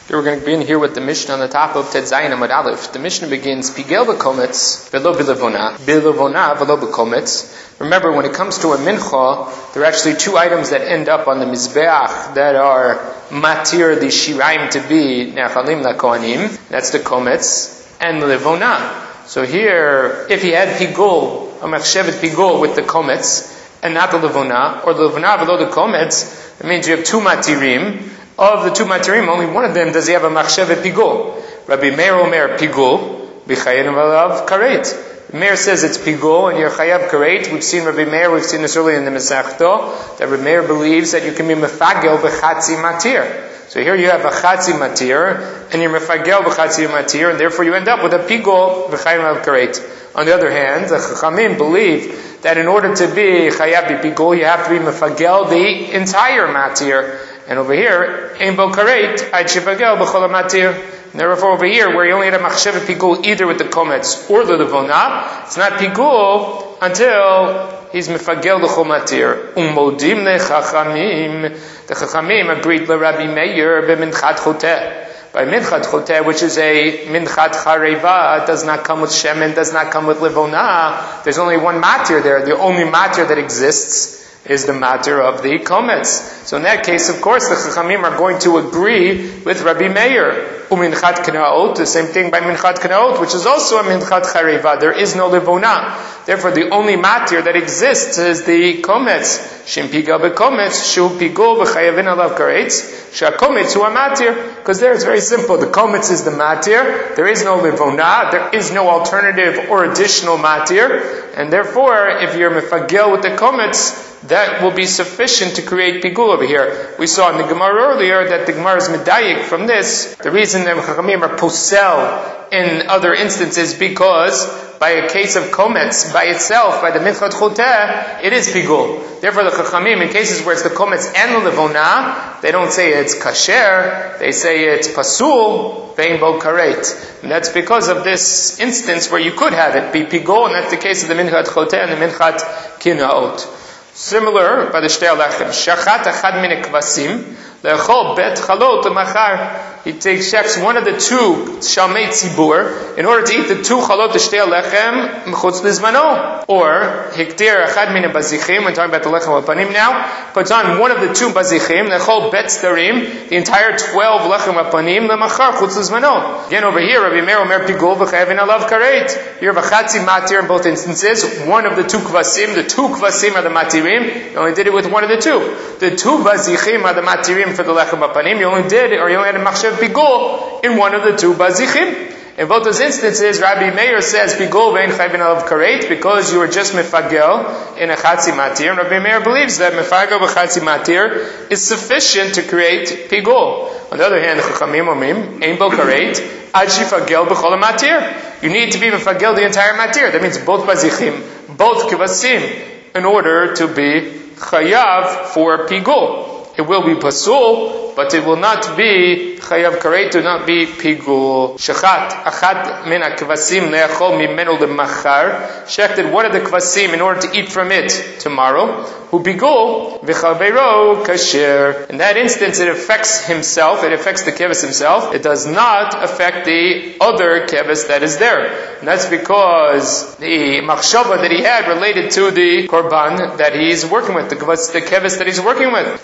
We're going to begin here with the Mishnah on the top of Ted Zayin Amud Aleph. The Mishnah begins, Pigel b'kometz, velo b'levona, b'levona, velo b'kometz. Remember, when it comes to a mincha, there are actually two items that end up on the Mizbeach that are matir the shiraim to be ne'achalim la'kohanim. That's the kometz and the levona. So here, if he had pigul, a machshevet pigul with the kometz, and not the levona, or the levona velo the kometz, that means you have two matirim. Of the two matirim, only one of them does he have a machshevet pigul. Rabbi Meir Omer pigul, b'chayev alav karet. Meir says it's pigul, and you're chayav karet. We've seen Rabbi Meir, we've seen this earlier in the Masechta, that Rabbi Meir believes that you can be mefagel b'chatzi matir. So here you have a chatzi matir, and you're mefagel b'chatzi matir, and therefore you end up with a pigul b'chayev alav karet. On the other hand, the Chachamim believe that in order to be chayav b'pigul, you have to be mefagel the entire matir. And over here, ein bo karet, ad shivagel b'chol hamatir. Therefore, over here, where you only had a machshevet pigul either with the kometz or the levona, it's not pigul until he's mefagel b'chol matir. Umodim lechachamim. The chachamim agreed l'Rabbi Meir b'minchat choteh. By minchat choteh, which is a minchat chareva, does not come with shemen, does not come with levona. There's only one matir there. The only matir that exists is the matter of the kometz. So in that case, of course, the Chachamim are going to agree with Rabbi Meir. Uminchat knaot, the same thing by minchat knaot, which is also a minchat chareva. There is no levona. Therefore, the only matir that exists is the kometz. Shem pigal bekometz, shu pigul b'chayavin alav karetz, sha kometz hu matir. Because there it's very simple. The kometz is the matir. There is no levona. There is no alternative or additional matir. And therefore, if you're mefagel with the kometz, that will be sufficient to create pigul over here. We saw in the Gemara earlier that the Gemara is medayik from this. The reason that Chachamim are posel in other instances because by a case of kometz, by itself, by the minchat choteh, it is pigul. Therefore the Chachamim, in cases where it's the kometz and the levona, they don't say it's kasher, they say it's pasul, vein bo karet. And that's because of this instance where you could have it be pigul, and that's the case of the minchat choteh and the minchat kinaot. Similar by the Shtei Lechem. Shachat achad min kvasim le'echol bet chalot machar. He shechs one of the two shalmei tzibur in order to eat the two chalot Shtei Lechem mechutz lizmano. Or hiktir achad min bazichim. We're talking about the lechem apanim now. Puts on one of the two bazichim le'echol bet starim. The entire 12 lechem apanim le'machar chutz lizmano. Again over here, Rabbi Meir Omer pigul v'chayavin alav karet. You have a chatzi matir in both instances. One of the two kvasim. The two kvasim are the matirim. You only did it with one of the two. The two bazichim are the matirim for the lechem apanim. You only had a machshev pigul in one of the two bazichim. In both those instances, Rabbi Meir says pigul vein chayvin alav karet because you were just mefagel in a chatzi matir. And Rabbi Meir believes that mefagel b'chatzi matir is sufficient to create pigul. On the other hand, the chachamim omrim ein bo karet ad shifagel b'chol matir. You need to be mefagel the entire matir. That means both bazichim, both kivasim, in order to be chayav for pigul. It will be pasul, but it will not be chayav karet, to not be pigul. Shachat achad min hakvasim le'achol mimenu lemachar. Shechted one of the kvasim in order to eat from it tomorrow. Hu pigul v'chaveiro kasher. In that instance, it affects himself. It affects the keves himself. It does not affect the other keves that is there. And that's because the machshava that he had related to the korban that he's working with, the keves that he's working with.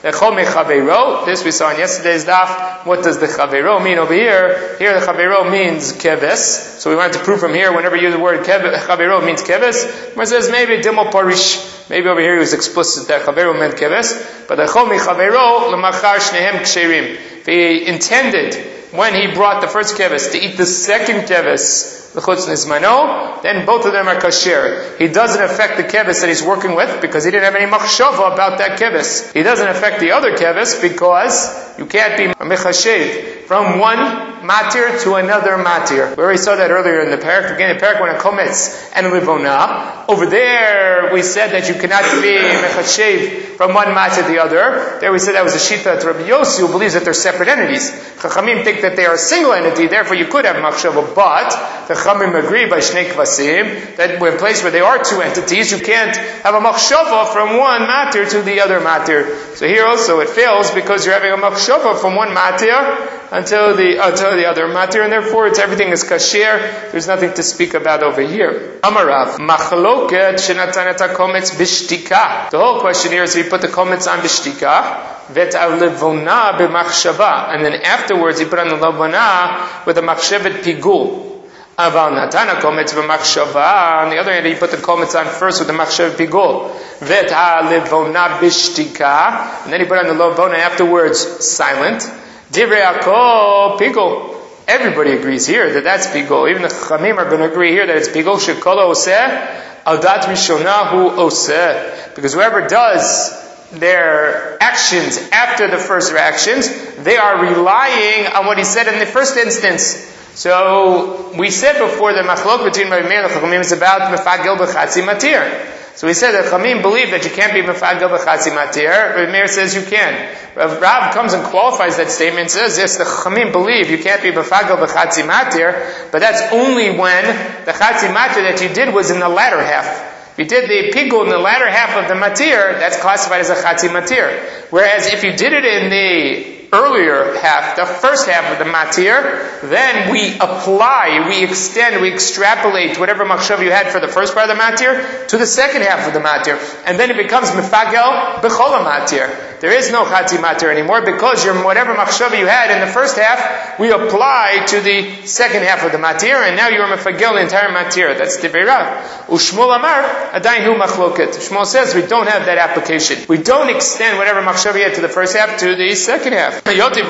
This we saw in yesterday's daf. What does the chaveiro mean over here? Here the chaveiro means keves. So we wanted to prove from here, whenever you use the word chaveiro means keves. It says maybe dimo parish. Maybe over here he was explicit that chaveiro meant keves. But the chol mi chaveiro l'machar shnehem ksherim. He intended when he brought the first keves to eat the second keves l'chutz nizmano, then both of them are kasher. He doesn't affect the keves that he's working with because he didn't have any machshava about that keves. He doesn't affect the other keves because you can't be mechashev from one matir to another matir. We already saw that earlier in the parak. Again, the parak when a kometz and levona. Over there, we said that you cannot be mechashev from one matir to the other. There we said that was a shita to Rabbi Yossi, who believes that they're separate entities. Chachamim think that they are a single entity, therefore you could have machshava, but the Chachamim agree by Shnei Kvasim that in a place where there are two entities, you can't have a machshava from one matir to the other matir. So here also it fails because you're having a machshava from one matir until the other matir, and therefore everything is kasher. There's nothing to speak about over here. Amarav, machloket shenatan et hakometz b'shtika. The whole question here is he put the kometz on b'shtika, vet al levona b'machshava, and then afterwards he put on the levona with a machshevet pigul. Aval natana kometz b'machshava. On the other hand, he put the kometz on first with the machshevet pigul. Vet al levona b'shtika, and then he put on the levona afterwards silent. Divrei Yaakov pigul. Everybody agrees here that that's pigul. Even the Chachamim are going to agree here that it's pigul. Shekol oseh al dat rishona hu oseh. Because whoever does their actions after the first reactions, they are relying on what he said in the first instance. So we said before that machlok between Rabbi Meir and the Chachamim is about mefagel b'chatzi matir. So we said that Chachamim believe that you can't be mefagel b'chatzi matir. Rabbi Meir says you can. Rav comes and qualifies that statement and says, yes, the Chachamim believe you can't be mefagel b'chatzi matir, but that's only when the chatzi matir that you did was in the latter half. If you did the pigul in the latter half of the matir, that's classified as a chatzi matir. Whereas if you did it in the earlier half, the first half of the matir, then we apply, we extend, we extrapolate whatever machshav you had for the first part of the matir to the second half of the matir. And then it becomes mefagel b'chol matir. There is no chatzi matir anymore because your whatever machshav you had in the first half, we apply to the second half of the matir, and now you are mefagel the entire matir. That's Divrei Rav. Ushmuel amar, adayin hu machloket. Shmuel says we don't have that application. We don't extend whatever machshav you had to the first half to the second half. Yotiv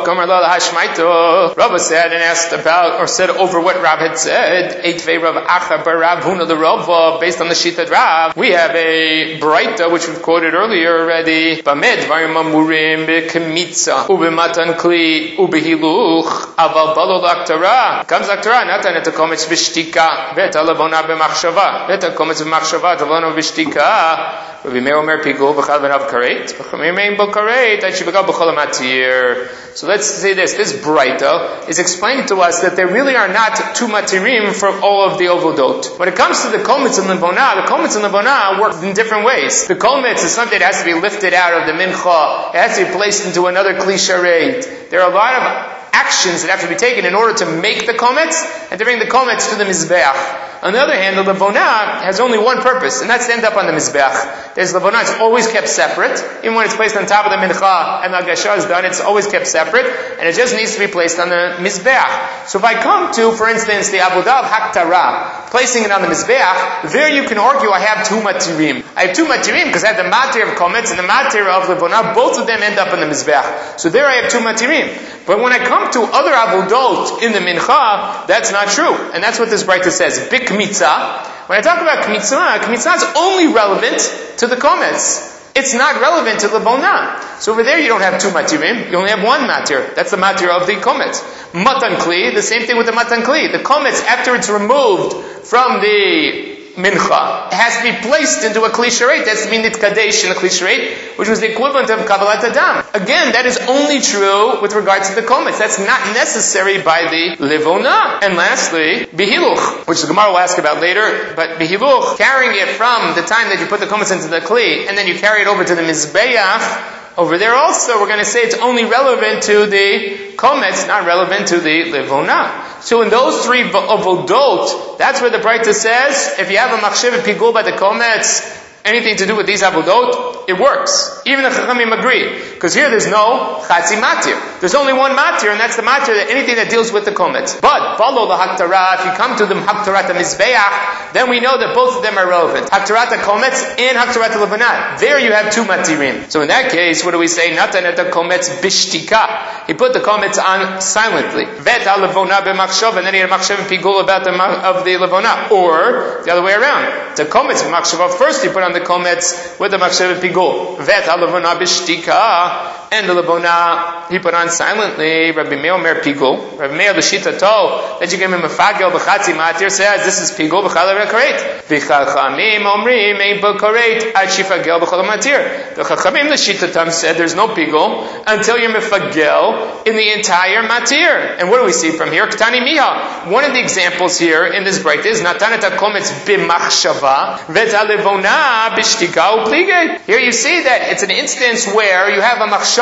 Rava said and asked about, or said over what Rav had said, Eitvei Rav Acha bar Rav Huna the Rava, based on the Shittat Rav. We have a Braita, which we've quoted earlier already. Bamed Varim Amurim Bekemitza Ubematan Kli Ubehiluch Aval Balo Laktara. Comes Laktara, Natan et Hakometz B'shtika, Vet Alavona B'machshava, Vet Hakometz B'machshava, Alavona B'shtika. Rabbi Meir Omer Pigul B'chal V'nav Karet, B'chal Meir B'karet, Achibagal B'chol Matir. So let's say this. This Braita is explaining to us that there really are not two matirim for all of the ovodot. When it comes to the kometz and levona, the kometz and levona work in different ways. The kometz is something that has to be lifted out of the mincha. It has to be placed into another kli sharet. There are a lot of actions that have to be taken in order to make the kometz and to bring the kometz to the mizbeach. On the other hand, the levona has only one purpose, and that's to end up on the mizbeach. There's levona, it's always kept separate. Even when it's placed on top of the mincha and the agasha is done, it's always kept separate, and it just needs to be placed on the mizbeach. So if I come to, for instance, the avodah of haktara, placing it on the mizbeach, there you can argue I have two matirim. I have two matirim because I have the matir of kometz and the matir of levona. Both of them end up on the mizbeach. So there I have two matirim. But when I come to other avodot in the mincha, that's not true. And that's what this Braita says. Bik kmitza. When I talk about kmitza is only relevant to the kometz. It's not relevant to the levona. So over there you don't have two matirim, you only have one matir. That's the matir of the kometz. Matan kli, the same thing with the matan kli. The kometz, after it's removed from the mincha, it has to be placed into a kli sharet. It has to be nitkadesh in a kli sharet, which was the equivalent of kabbalat adam. Again, that is only true with regards to the kometz. That's not necessary by the levona. And lastly, bihiluch, which the Gemara will ask about later, but bihiluch, carrying it from the time that you put the kometz into the kli, and then you carry it over to the mizbeach, over there also we're going to say it's only relevant to the kometz, not relevant to the levona. So in those three avodot, that's where the Braita says, if you have a machshev pigul by the kometz, anything to do with these avodot, it works. Even the Chachamim agree. Because here there's no chatzi matir. There's only one matir, and that's the matir, that anything that deals with the kometz. But, balo la haktara, if you come to the haktarat mizbeach, then we know that both of them are relevant. Haktarat kometz and haktarat levanat. There you have two matirim. So in that case, what do we say? Natan et kometz bishtika. He put the kometz on silently. Vet al levona b'machshav, and then he had a machshav pigul about of the levona. Or, the other way around. The kometz b'machshav, first he put on the kometz with the machshav pigul. Vet halavona b'shtika, and the levona he put on silently. Rabbi Meir Omer pigul. Rabbi Meir the shita tol that you give him a fagel b'chatzi matir says this is pigul b'chal v'karet. V'chachamim omrim ein b'karet ad shifagel b'chal matir. The chachamim the shita tam said there's no pigul until you're mefagel in the entire matir. And what do we see from here? Ktani miha. One of the examples here in this break is natanet hakometz b'machshava vet halevona. Here you see that it's an instance where you have a machshava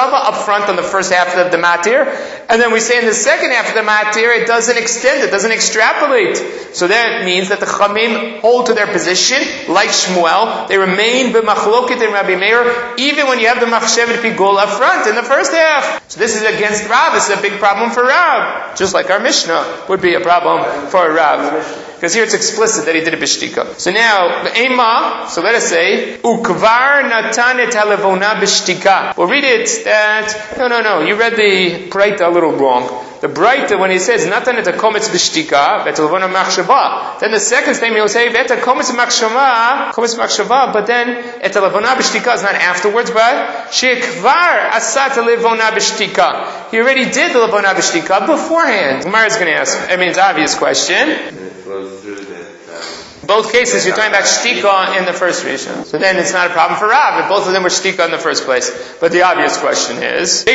machshava up front on the first half of the matir, and then we say in the second half of the matir it doesn't extend, it doesn't extrapolate. So that means that the Chamim hold to their position, like Shmuel. They remain b'machloket in Rabbi Meir, even when you have the machshevet pigul up front in the first half. So this is against Rav. This is a big problem for Rav, just like our Mishnah would be a problem for Rav. Because here it's explicit that he did a b'shtika. So now, Ema, so let us say, Ukvar natan et halevona b'shtika. We'll read it that, no, you read the Breita a little wrong. The Breita, when he says, Natan et hakometz b'shtika, vet halevona machshava, then the second statement he'll say, vet hakometz machshava, but then, et halevona b'shtika is not afterwards, but, shekvar asat halevona b'shtika. He already did the halevona b'shtika beforehand. Gemara is going to ask, I mean, it's an obvious question. Both cases, you're talking about shtika in the first rishon. So then it's not a problem for Rav, if both of them were shtika in the first place. But the obvious question is,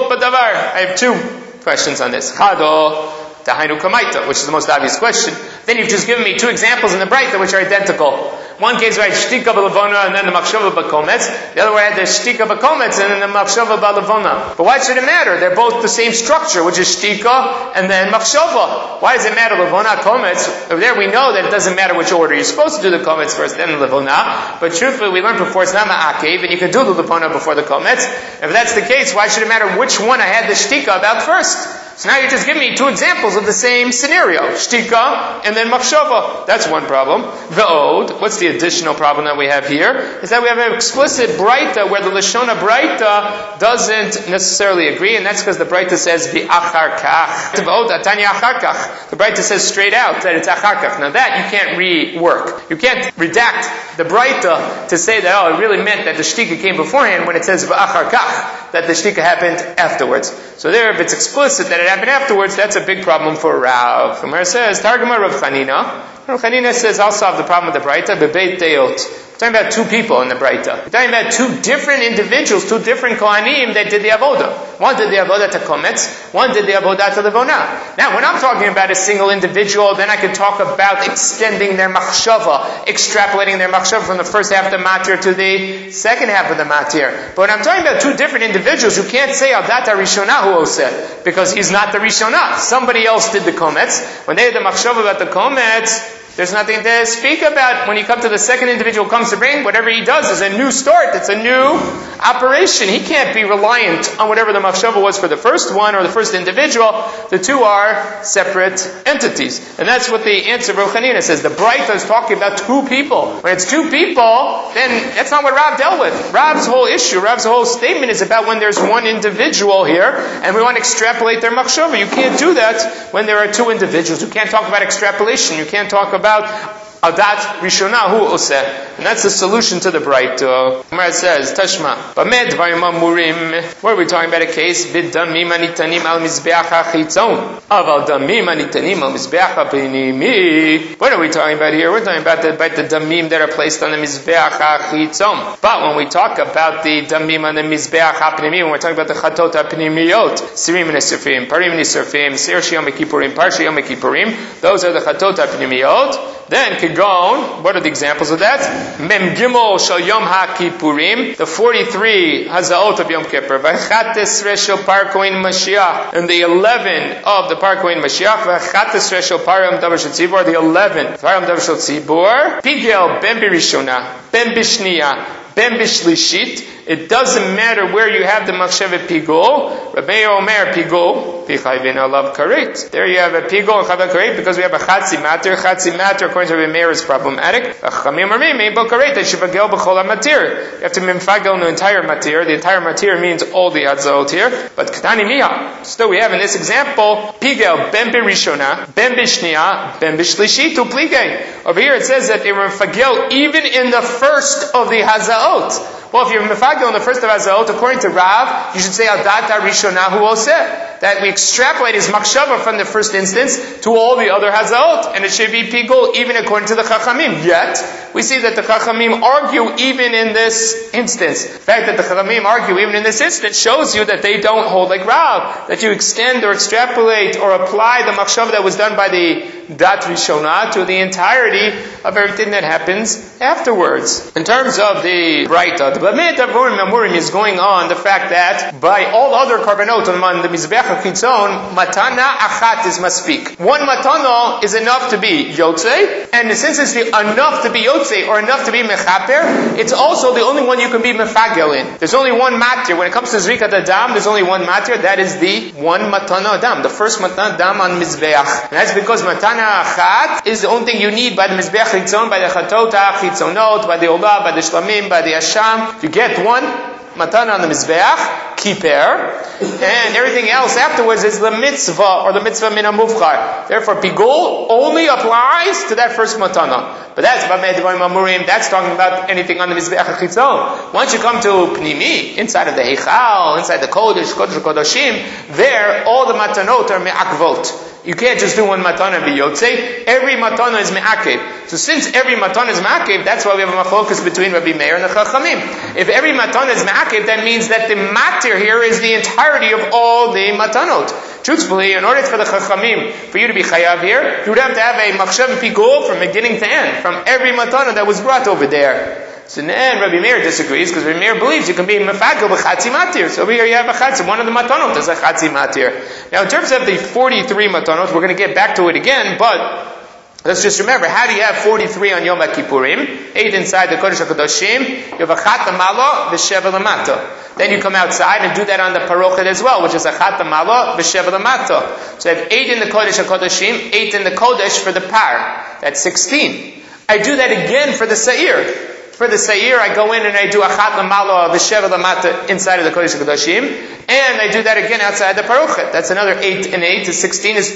I have two questions on this. Chado, Tahainu Kamaita, which is the most obvious question. Then you've just given me two examples in the Breita which are identical. One case where I had shtika b'levona and then the machshava b'kometz. The other way I had the shtika b'kometz and then the machshava b'levona. But why should it matter? They're both the same structure, which is shtika and then machshava. Why does it matter levona, kometz? Over there we know that it doesn't matter which order. You're supposed to do the kometz first, then the levona. But truthfully, we learned before it's not ma'akev, and you can do the levona before the kometz. If that's the case, why should it matter which one I had the shtika about first? So now you're just giving me two examples of the same scenario. Shtika and then machshava. That's one problem. Ve'od, what's the additional problem that we have here? Is that we have an explicit Breita where the Lashona Breita doesn't necessarily agree, and that's because the Breita says v'achar kach. Ve'od atanya achar kach. The Breita says straight out that it's achar kach. Now that you can't rework. You can't redact the Breita to say that, it really meant that the shtika came beforehand when it says v'achar kach, that the shtika happened afterwards. So there, if it's explicit that it happened afterwards, that's a big problem for Rav. Gemara says, Targuma Rav Chanina. Rav Chanina says, I'll solve the problem with the Breita, bebeit teot. We're talking about two people in the Breita. We're talking about two different individuals, two different Kohanim that did the Avodah. One did the Avodah to Kometz, one did the Avodah to Levona. Now, when I'm talking about a single individual, then I can talk about extending their machshava, extrapolating their machshava from the first half of the matir to the second half of the matir. But when I'm talking about two different individuals, you can't say Adata Rishonah hu oseh, because he's not the Rishonah. Somebody else did the Kometz. When they did the machshava about the Kometz, there's nothing to speak about. When you come to the second individual who comes to bring, whatever he does is a new start. It's a new operation. He can't be reliant on whatever the machshava was for the first one or the first individual. The two are separate entities. And that's what the answer of Rav Chanina says. The Breita is talking about two people. When it's two people, then that's not what Rav dealt with. Rav's whole issue, Rav's whole statement is about when there's one individual here and we want to extrapolate their machshava. You can't do that when there are two individuals. You can't talk about extrapolation. You can't talk about Adat Rishonah hu oseh. And that's the solution to the Breita. Gemara says, Tashma, Bamed Dvarim Amurim. What are we talking about? A case? B'damim anitanim al mizbeach hachitzon. Aval damim anitanim al mizbeach hapinimi. What are we talking about here? We're talking about the damim that are placed on the mizbeach hachitzon. But when we talk about the damim on the mizbeach hapinimi, when we're talking about the chatot hapinimiyot, sirim and esrfim, parim and esrfim, sir shiyom kippurim, par shiyom kippurim, those are the chatot hapinimiyot. Then Kigon, what are the examples of that? Mem Gimel Shal Yom HaKippurim, the 43 Hazaot of Yom Kippur, V'chates Reshel Par Kohen Mashiach, and the 11 of the Par Kohen Mashiach, V'chates Reshel Par Yom Davar Shel Tzibor, the 11 Par Yom Davar Shel Tzibor, Pigel Ben Birishona, Ben Bishniya, Ben Bishlishit. It doesn't matter where you have the machshevet pigul. Rabbi Omer pigul, pichayvin alav karet. There you have a pigul and chayvin karet because we have a chatzi matter. Chatzi matter, according to Rabbi Meir, is problematic. Chamim armim meibol karet. They shivagel b'chol matir. You have to mimfagel the entire matir. The entire matir means all the adzot here. But katani miha. Still, we have in this example pigel ben birishona, ben bishniya, ben bishlishit uplige. Over here it says that they were mifagel even in the first of the hazaot. Well, if you're mefagel in the first of Hazaot, according to Rav, you should say Adata Rishonah hu oseh. that we extrapolate his makshava from the first instance to all the other hazaot, and it should be pigul even according to the chachamim. Yet, we see that the chachamim argue even in this instance. The fact that the chachamim argue even in this instance shows you that they don't hold like Rav, that you extend or extrapolate or apply the makshava that was done by the Dat Rishonah to the entirety of everything that happens afterwards. In terms of the Braita, the Lamed Avurim Amurim is going on the fact that by all other karbanot on the Mizbeach HaChitzon, matana achat is maspik. One matana is enough to be yotzei, and since it's enough to be yotzei or enough to be mechaper, it's also the only one you can be mefagel in. There's only one matir. When it comes to Zrikat Adam, there's only one matir. That is the one matana Adam, the first matana Adam on Mizbeach. And that's because matana achat is the only thing you need by the Mizbeach Chitzon, by the Chatota, Chitzonot, by the Olah, by the Shlamim, by the Asham. You get one matana on the Mizbeach, kiper, and everything else afterwards is the mitzvah, or the mitzvah min hamuvchar. Therefore, pigul only applies to that first matana. But that's Bamed Devarim Amurim, that's talking about anything on the Mizbeach HaChitzon. Once you come to Pnimi, inside of the Heichal, inside the Kodesh, Kodesh HaKodashim, there, all the matanot are me'akvot. You can't just do one matana and be yotzei. Every matana is me'akev. So since every matana is me'akev, that's why we have a machlokus between Rabbi Meir and the Chachamim. If every matana is me'akev, that means that the matir here is the entirety of all the matanot. Truthfully, in order for the Chachamim, for you to be chayav here, you would have to have a machshav pigul from beginning to end, from every matana that was brought over there. So then Rabbi Meir disagrees, because Rabbi Meir believes you can be mefagel b'chatzi matir. So over here you have a chatzi. One of the matanot is a chatzi matir. Now in terms of the 43 matanot, we're going to get back to it again, but let's just remember, how do you have 43 on Yom HaKippurim? 8 inside the Kodesh HaKadoshim. You have a chat amalo, v'sheva l'mato. Then you come outside and do that on the parochet as well, which is a chat amalo, v'sheva l'mato. So I have 8 in the Kodesh HaKadoshim, 8 in the Kodesh for the par. That's 16. I do that again for the Sa'ir. For the Sa'ir, I go in and I do achat l'malo v'sheva l'mata inside of the Kodesh HaKadoshim, and I do that again outside the Parochet. That's another 8 and 8, 16 is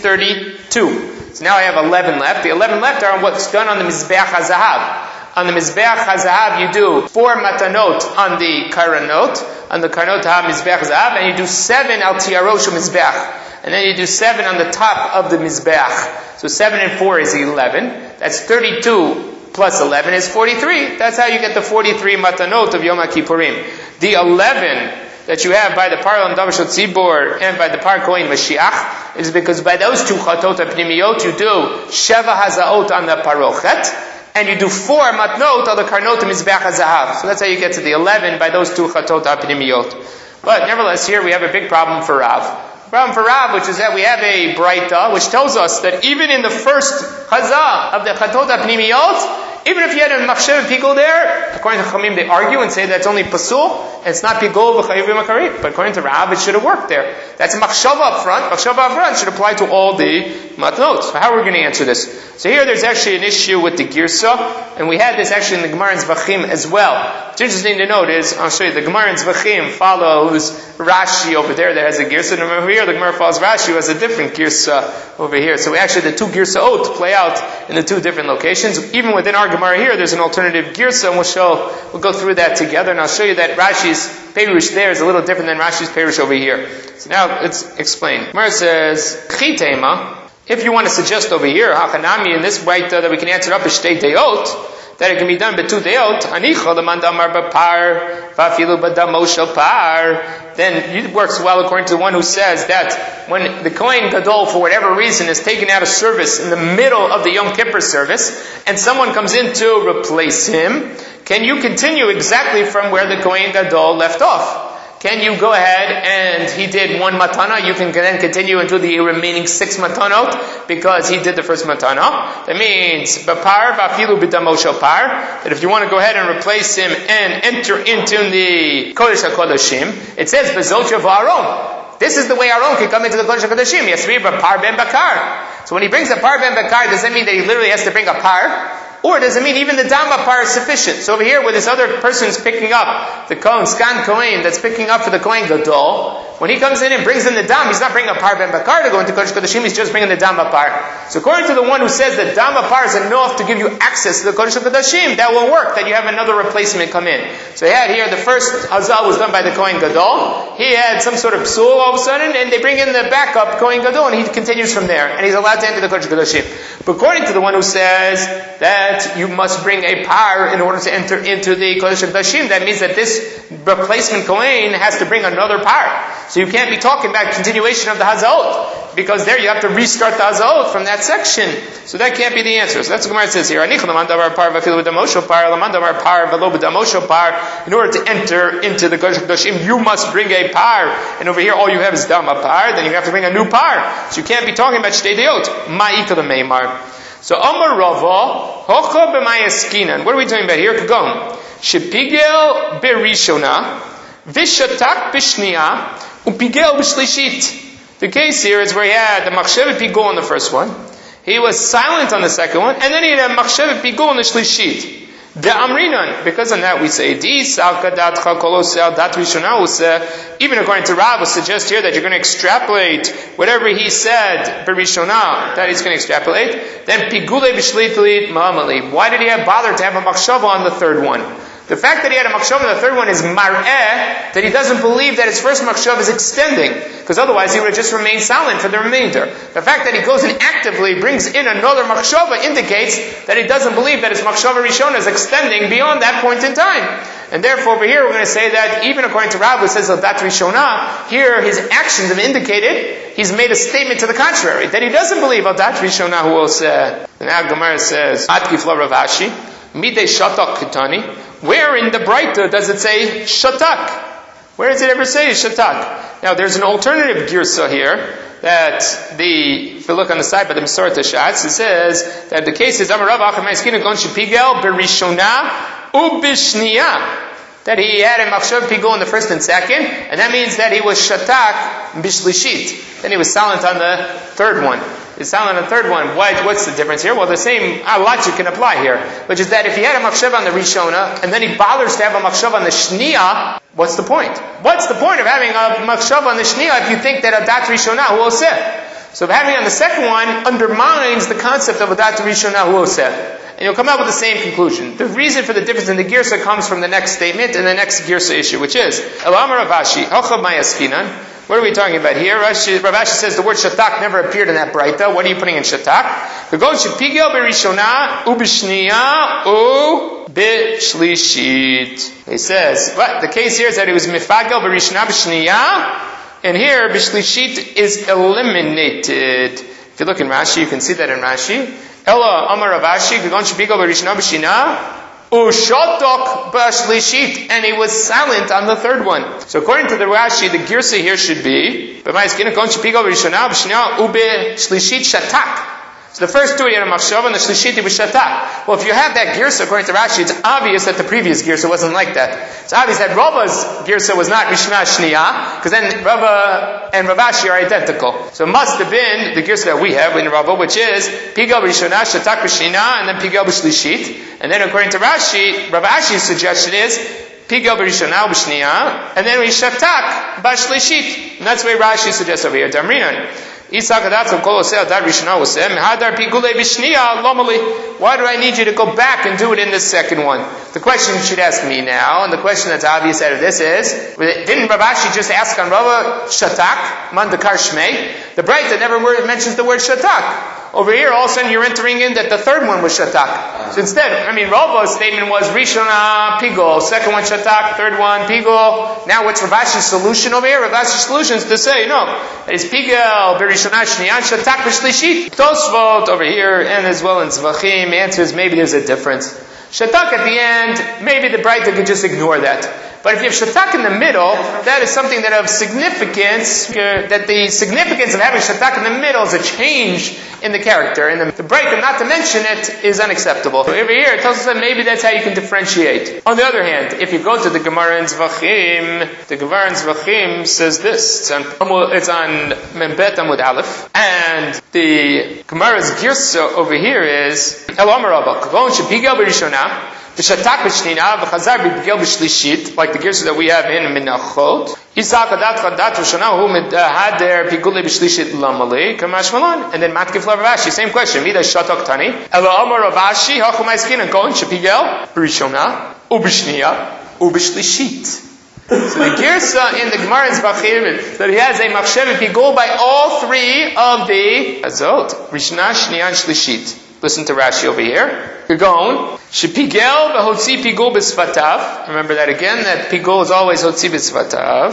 32. So now I have 11 left. The 11 left are what's done on the Mizbeach HaZahav. On the Mizbeach HaZahav, you do 4 matanot on the Karanot, on the Karanot HaMizbeach HaZahav, and you do 7 al Tiarosh HaMizbeach. And then you do 7 on the top of the Mizbeach. So 7 and 4 is 11. That's 32. Plus 11 is 43. That's how you get the 43 matanot of Yom HaKippurim. The 11 that you have by the Par Olam Davashot Tzibor and by the Par Kohen Mashiach is because by those two chatot pnimiyot you do Sheva Hazaot on the Parochet, and you do 4 matnot on the Karnot Mizbeach HaZahav. So that's how you get to the 11 by those two chatot pnimiyot. But nevertheless, here we have a big problem for Rav. Problem for Rav, which is that we have a Braita, which tells us that even in the first Chazah of the Chatot HaPnimiyot, even if you had a Machshev Pigul there, according to Chachamim, they argue and say that's only Pasul, and it's not Pigul v'Chayivim HaKarim. But according to Rav, it should have worked there. That's Machshava up front. Machshava up front should apply to all the Matnot. So how are we going to answer this? So here there's actually an issue with the Girsa, and we had this actually in the Gemara in Zvachim as well. What's interesting to note is, I'll show you, the Gemara in Zvachim follows Rashi over there that has a Girsa, and over here the Gemara follows Rashi who has a different Girsa over here. So actually the two Girsaot play out in the two different locations. Even within our Gemara here, there's an alternative Girsa, and we'll go through that together, and I'll show you that Rashi's Perush there is a little different than Rashi's Perush over here. So now let's explain. Gemara says, Chitema, if you want to suggest over here, Hachanami, in this Braita that we can answer up is Shtei Deot, that it can be done by 2 Deot, Anicha l'man damar b'par, v'afilu b'damo shel par, then it works well according to the one who says that when the Kohen Gadol, for whatever reason, is taken out of service in the middle of the Yom Kippur service, and someone comes in to replace him, can you continue exactly from where the Kohen Gadol left off? Can you go ahead and he did 1 matana, you can then continue into the remaining 6 matanot because he did the first matana. That means b'par v'afilu b'damo shel par, that if you want to go ahead and replace him and enter into the Kodesh HaKodashim, it says b'zot of Aaron. This is the way Aaron can come into the Kodesh HaKodashim. He has to be b'par ben bakar. So when he brings a par ben bakar, does that mean that he literally has to bring a par? Or does it mean even the Damba par is sufficient? So over here, where this other person's picking up, the Kohen, Skan Kohen, that's picking up for the Kohen Gadol, when he comes in and brings in the dam, he's not bringing a par ben bakar to go into Kodesh Kodashim, he's just bringing the dam apar. So according to the one who says that dam apar is enough to give you access to the Kodesh Kodashim, that will work, that you have another replacement come in. So he had here, the first Hazal was done by the Kohen Gadol, he had some sort of psul all of a sudden, and they bring in the backup Kohen Gadol, and he continues from there, and he's allowed to enter the Kodesh Kodashim. But according to the one who says that you must bring a par in order to enter into the Kodesh Kodashim, that means that this replacement Kohen has to bring another par. So you can't be talking about continuation of the Hazalot, because there you have to restart the Hazalot from that section. So that can't be the answer. So that's what Gemara says here. In order to enter into the Kodesh Kodashim, you must bring a par. And over here, all you have is dam a par, then you have to bring a new par. So you can't be talking about Shtei Deot. Ma'ika the Meimar. So Amar Rava, Hocha b'mayaskinan. What are we talking about here? Kagom. Shepigel berishona, vishatak b'shniya, upigel b'shlishit. The case here is where he had the machshevet pigul on the first one, he was silent on the second one, and then he had a machshevet pigul on the shlishit. The amrinan, because on that we say, even according to Rav, will suggest here that you're going to extrapolate whatever he said, berishona, that he's going to extrapolate. Then pigule b'shlitlit ma'amali. Why did he have bothered to have a machshava on the third one? The fact that he had a machshava on the third one is mar'eh, that he doesn't believe that his first machshava is extending, because otherwise he would have just remained silent for the remainder. The fact that he goes and actively brings in another machshava indicates that he doesn't believe that his machshava rishona is extending beyond that point in time. And therefore over here we're going to say that even according to Rav, who says that rishona, here his actions have indicated he's made a statement to the contrary, that he doesn't believe that rishona who will say. And now Gemara says, Atkif la Rav Ashi, midei shatak kitani. Where in the Braita does it say shatak? Where does it ever say shatak? Now there's an alternative girsa here that if you look on the side by the Mesorah Tashatz, it says that the case is Amar Rav Acham Ma'askina Gon Shepigel Berishona Ubishniya, that he had a machshav pigul in the first and second, and that means that he was shatak bishlishit. Then he was silent on the third one. He's silent on the third one. What's the difference here? Well, the same logic can apply here, which is that if he had a machshav on the rishona, and then he bothers to have a machshav on the shniya, what's the point? What's the point of having a machshav on the shniya if you think that a dat rishona hu oseh? So having on the second one undermines the concept of a dat rishona hu oseh. And you'll come out with the same conclusion. The reason for the difference in the girsa comes from the next statement and the next girsa issue, which is Elamar Rav Ashi, Hochav Mayaskinan. What are we talking about here? Rav Ashi says the word shatak never appeared in that Braita. What are you putting in shatak? The goat shepigel berishona ubishniya ubishlishit. He says, but the case here is that it was mifagel berishona b'shniya, and here bishlishit is eliminated. If you look in Rashi, you can see that in Rashi. Ella Amar Rav Ashi, Gagon Shepigel berishona b'shina, Ushotok b'shlishit, and he was silent on the third one. So according to the Rashi, the girsa here should be, Gagon Shepigel berishona b'shina ubishlishit shatak. So the first two he had a machshav, and the shlishit was shatak. Well, if you have that girsa according to Rashi, it's obvious that the previous girsa wasn't like that. It's obvious that Rava's girsa was not rishna shniya, because then Rava and Rav Ashi are identical. So it must have been the girsa that we have in Rava, which is pigel b'rishona, shatak b'shina, and then pigel b'shlishit. And then according to Rashi, Rav Ashi's suggestion is pigel b'rishona b'shniya, and then we shatak b'shlishit. And that's the way Rashi suggests over here. Damrinan. Why do I need you to go back and do it in the second one? The question you should ask me now, and the question that's obvious out of this is, didn't Rav Ashi just ask on Rava shatak, mandakar shmei? The Braita never mentions the word shatak. Over here, all of a sudden you're entering in that the third one was shatak. So instead, Rava's statement was rishona pigul, second one shatak, third one pigul. Now what's Rav Ashi's solution over here? Rav Ashi's solution is to say, no, that is pigul, berishona shniyan, shatak b'shlishit. Tosfot over here, and as well in Zvachim, answers maybe there's a difference. Shatak at the end, maybe the Braita could just ignore that. But if you have shatak in the middle, that is something that of significance, that the significance of having shatak in the middle is a change in the character. And the Braita, not to mention it, is unacceptable. So over here, it tells us that maybe that's how you can differentiate. On the other hand, if you go to the Gemara in Zvachim, the Gemara in Zvachim says this. It's on Membet Amud Aleph. And the Gemara's girsa over here is, El Omer Rabba, Kavon Shepigel B'Rishona, like the girsa that we have in Menachot, And then Matkif Rav Ashi, same question. Vida shatok tani. Ela Amar Rav Ashi, hachumaiskin and going shepigel b'rishona ubishniya ubishlishit. So the Girsa in the Gemara in Zvachim that he has a machshev pigul by all three of the azot, Rishna, Shniya, and Shlishit. Listen to Rashi over here. You're going. Shepigel v'hotzi pigul b'svatav. Remember that again, that pigul is always hotzi b'svatav.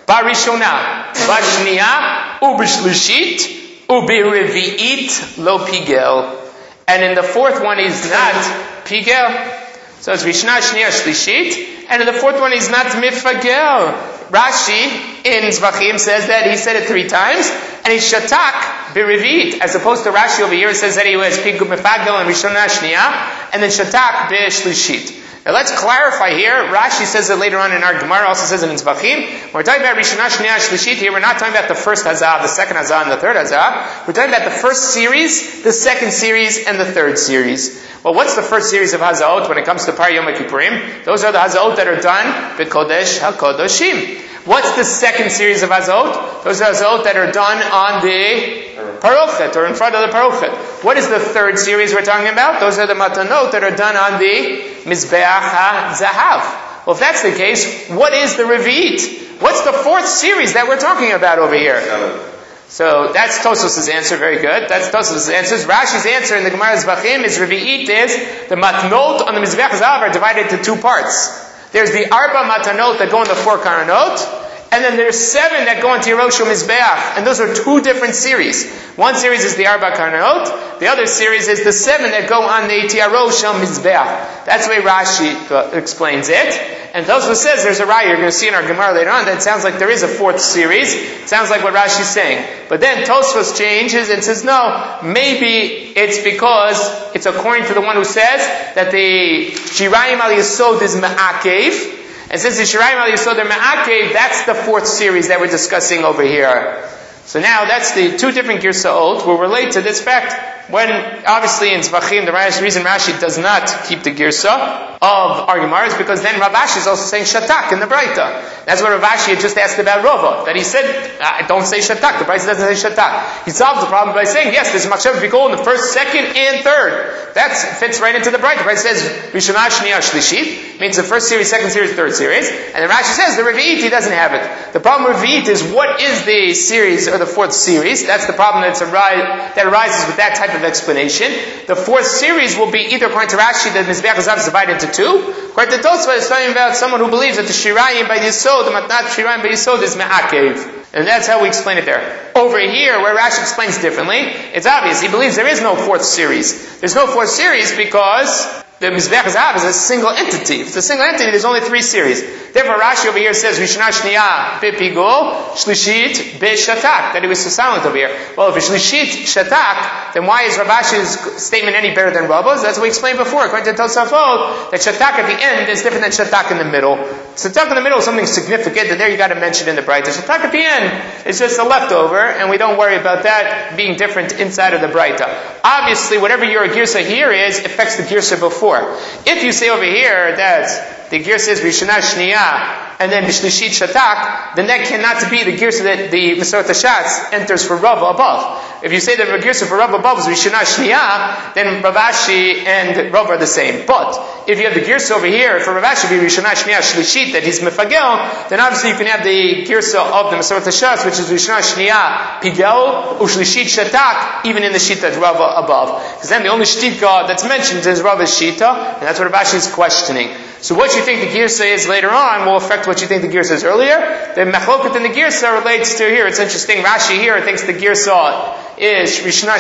Barishona, bashniya, ub'shlishit, u'b'revi'it lo pigel. And in the fourth one he's not pigel. So it's Rishna, Shniya, Shlishit. And in the fourth one he's not mifagel. Rashi in Zvachim says that he said it 3 times, and he's shatak b'revit, as opposed to Rashi over here says that he was pigu mifagel and Rishona Shniya, and then shatak b'shlishit. Now let's clarify here. Rashi says it later on in our Gemara, also says it in Zvachim. We're talking about Rishona Shniya Shlishit here. We're not talking about the first hazah, the second hazah, and the third hazah. We're talking about the first series, the second series, and the third series. Well, what's the first series of hazahot when it comes to Par Yom Kippurim? Those are the hazahot that are done b'Kodesh HaKodashim. What's the second series of hazahot? Those are hazahot that are done on the parochet, or in front of the parochet. What is the third series we're talking about? Those are the matanot that are done on the Mizbeach HaZahav. Well, if that's the case, what is the Revit? What's the fourth series that we're talking about over here? So that's Tosfos' answer, very good. That's Tosfos' answer. Rashi's answer in the Gemara Zvachim is Revi'it is the matnot on the Mizbeach HaZahav are divided into 2 parts. There's the Arba matanot that go in the 4 karanot, and then there's 7 that go into Yerosh Mizbeach, and those are 2 different series. One series is the Arba karanot, the other series is the 7 that go on the Yerosh Mizbeach. That's the way Rashi explains it. And Tosfos says there's a raya you're going to see in our Gemara later on that sounds like there is a 4th series. It sounds like what Rashi's saying. But then Tosfos changes and says, no, maybe it's because it's according to the one who says that the Shirayim al Yesod is Ma'akev. And since the Shirayim al Yesod are Ma'akev, that's the 4th series that we're discussing over here. So now that's the 2 different Girsaot will relate to this fact. When, obviously in Zvachim, the reason Rashi does not keep the Girsa of our Gemara is because then Rav Ashi is also saying Shatak in the Braita. That's what Rav Ashi had just asked about Rova. That he said, don't say Shatak. The Braita doesn't say Shatak. He solves the problem by saying, yes, there's Machshav Bikol in the first, second, and third. That fits right into the Braita. The Braita says, Rishonah, Shniya, Shlishit. Means the first series, second series, third series. And then Rashi says, the Revi'it, he doesn't have it. The problem with Revi'it is, what is the series, or the 4th series? That's the problem that arises with that type of explanation. The 4th series will be either according to Rashi that Mizbeach HaZahav is divided into 2. According to Tosfos, it's talking about someone who believes that the Shirayim by Yisod, the Matnat Shirayim by Yisod is Me'akev. And that's how we explain it there. Over here, where Rashi explains differently, it's obvious. He believes there is no 4th series. There's no 4th series because the Mizbeach HaZahav is a single entity. If it's a single entity, there's only 3 series. Therefore, Rashi over here says, Rishonah Shniya B'Pigul, Shlishit B'Shatak, that he was so silent over here. Well, if it's Shlishit Shatak, then why is Rav Ashi's statement any better than Rabba's? That's what we explained before. According to Tosafot, that Shatak at the end is different than Shatak in the middle. Shatak in the middle is something significant, and there you got to mention in the Braita. Shatak at the end is just a leftover, and we don't worry about that being different inside of the Braita. Obviously, whatever your Girsa here is, affects the Girsa before. If you say over here that the Girsa is Rishonah Shniya, and then Bishlishit Shatak, then that cannot be the Girsa that the Mesorah Tashatz enters for Rav above. If you say that the Girsa for Rav above is Rishonah Shniya, then Rav Ashi and Rav are the same. But if you have the Girsa over here for Rav Ashi be Rishonah Shniya Shlishit, that he's Mefagel, then obviously you can have the Girsa of the Mesorah Tashatz, which is Rishonah Shniya Pigel, Ushlishit Shatak, even in the Shita Rav above. Because then the only Shtika that's mentioned is Rav's Shita, and that's what Rav Ashi is questioning. So what you think the Girsa is later on will affect what you think the Girsa is earlier. The Machloket in the Girsa relates to here. It's interesting. Rashi here thinks the Girsa is Rishonah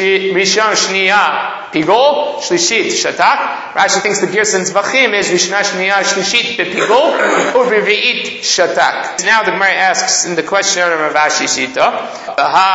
Shniya Pigol, Shlishit Shatak. Rashi thinks the Girsa in Zvachim is Rishonah Shniya Shlishit Bepigol, or Revi'it Shatak. Now the Gemara asks in the question of Rav Ashi Shita,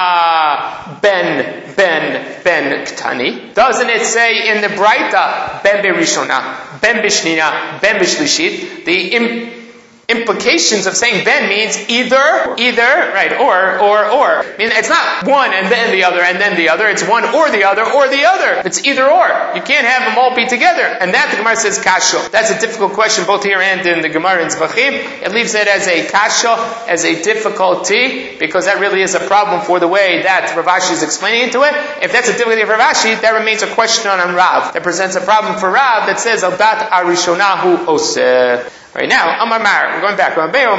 Ben Ktani. Doesn't it say in the Braita Ben Berishonah, Ben Bishnina, Ben Bishlishit? implications of saying ben means either, right, or. I mean, it's not one and then the other and then the other. It's one or the other or the other. It's either or. You can't have them all be together. And that the Gemara says kasha. That's a difficult question both here and in the Gemara in Zvachim. It leaves it as a kasha, as a difficulty, because that really is a problem for the way that Rav Ashi is explaining to it. If that's a difficulty for Rav Ashi, that remains a question on Rav. That presents a problem for Rav that says, Al dat arishonahu oseh. Right now, Amar Mar, we're going back.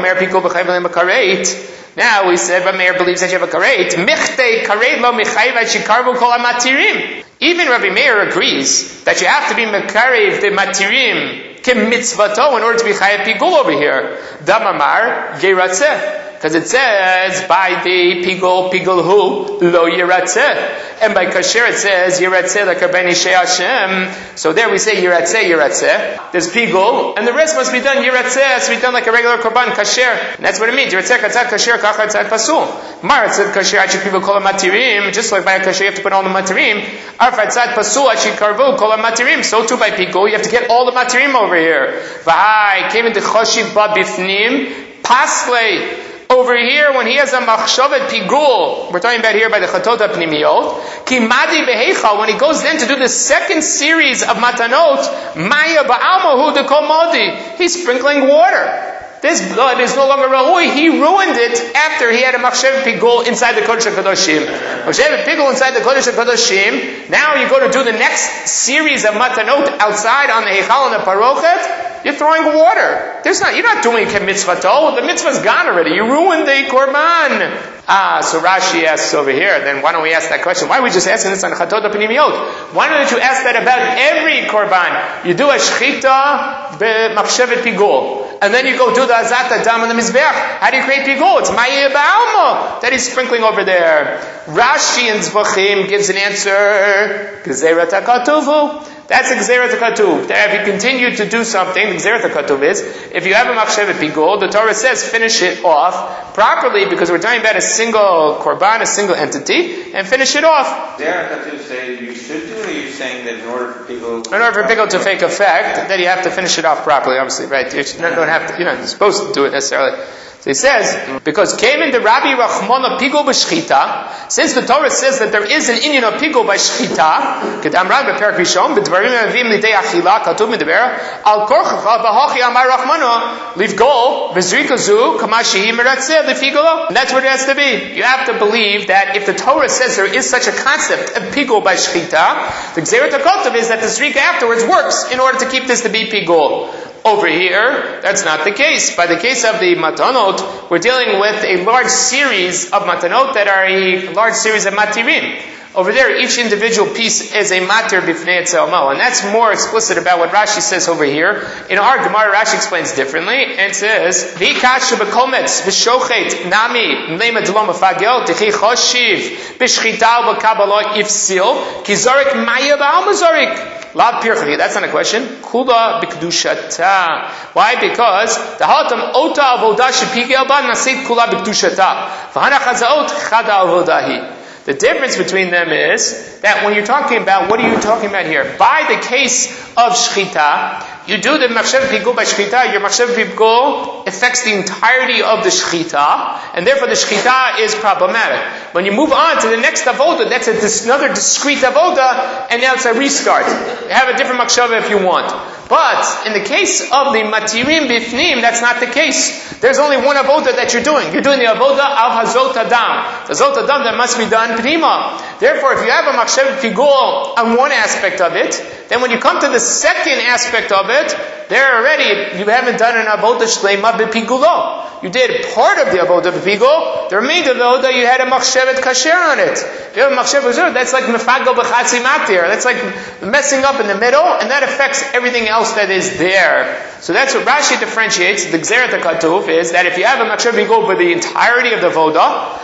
Now we said, Rameir believes that you have a karet. Michte karet lo michayv shikarvu kol matirim. Even Rabbi Meir agrees that you have to be mekarev the matirim kim mitzvato in order to be chayav pigul over here. Damamar yeratzeh. Because it says, by the pigul hu, lo yeratzeh. And by kasher it says, yeratzeh like Rabbeinu Hashem. So there we say yeratzeh. There's pigul, and the rest must be done yeratzeh, has to be done like a regular korban, kasher. And that's what it means. Yeratzeh katzad kasher, kachar tzad pasul. Mar tzad kasher, achik pigul kol matirim. Just like by a kasher you have to put all the matirim. Arfa tzad pasul, achik karvu kol matirim. So too by pigul, you have to get all the matirim over here. V'hai, came into choshiv ba bifnim, pasle. Over here, when he has a machshavet pigul, we're talking about here by the chatot pnimiyot, kimadi behecha, when he goes then to do the second series of matanot, maya ba'almahu de komodi, he's sprinkling water. This blood is no longer rahui. He ruined it after he had a machshavet pigul inside the Kodesh HaKadoshim. Machshavet pigul inside the Kodesh HaKadoshim. Now you go to do the next series of matanot outside on the heichal and the parochet. You're throwing water. You're not doing a mitzvato. The mitzvah's gone already. You ruined the korban. So Rashi asks over here, then why don't we ask that question? Why are we just asking this on Chatot HaPnimiyot? Why don't you ask that about every korban? You do a shchita b'machshavet pigul. And then you go do the azat adam on the mizbeach. How do you create pigul? It's ma'iyeh ba'alma that he's sprinkling over there. Rashi in Zvachim gives an answer. Gzerat HaKatuvu. That's a Gzerat HaKatuv. If you continue to do something, the Gzerat HaKatuv is, if you have a machshavet pigul, the Torah says finish it off properly, because we're talking about a single korban, a single entity, and finish it off. Gzerat HaKatuv say you should do, or are you saying that in order for pigul to take effect, that you have to finish it off properly, obviously, right? You're not supposed to do it necessarily. So he says, because came in the Rabbi Rachmana pigul b'shchita, since the Torah says that there is an inyan of pigul by shchita, kedam rag beperak rishon, b'dvarim avim lidei achila, katuv medeber, al korchacha b'hochi amar Rachmana, livgol, b'zrikazu, kamashi meratzeh, l'figolo. And that's what it has to be. You have to believe that if the Torah says there is such a concept of pigul by shchita, the Gzerat HaKatuv is that the zrika afterwards works in order to keep this to be pigul. Over here, that's not the case. By the case of the matanot, we're dealing with a large series of matanot that are a large series of matirim. Over there, each individual piece is a matir b'fnei etzelmo, and that's more explicit about what Rashi says over here. In our Gemara, Rashi explains differently, and it says, "V'ikashu b'kometz v'shochet nami mleima d'lo mefagel tichi choshiv b'shchita b'kabalo ifsil kizorik maya ba'al mazorik." Lav pirchli, that's not a question. Kula b'kedushata. Why? Because the hatam ota avodah shepigel ba nasit kula b'kedushata. V'hana chazaot chada avodahi. The difference between them is that when you're talking about, what are you talking about here? By the case of shchita, you do the machshavet pigul by shchita, your machshavet pigul affects the entirety of the shchita, and therefore the shchita is problematic. When you move on to the next avoda, that's another discrete avoda, and now it's a restart. You have a different machshavet if you want. But in the case of the matirim bifnim, that's not the case. There's only one avoda that you're doing. You're doing the avoda al hazot adam. The hazot adam that must be done prima. Therefore, if you have a machshavet pigul on one aspect of it, then when you come to the second aspect of it, there already you haven't done an avoda shleima b'pigulo. You did part of the avoda b'pigul. The remainder of the avoda you had a machshavet kasher on it. If you have a machshavet kasher, that's like mefagel b'chatzi matir. That's like messing up in the middle, and that affects everything else that is there. So that's what Rashi differentiates. The Gzerat HaKatuv is that if you have a machshavet pigul for the entirety of the avoda,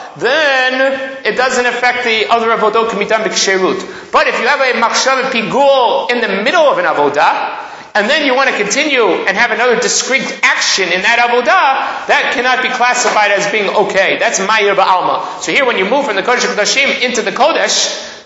then it doesn't affect the other avodah k'mitam b'ksherut. But if you have a machshavet pigul in the middle of an avodah, and then you want to continue and have another discrete action in that avodah, that cannot be classified as being okay. That's ma'ir ba'alma. So here when you move from the Kodesh HaKodashim into the Kodesh,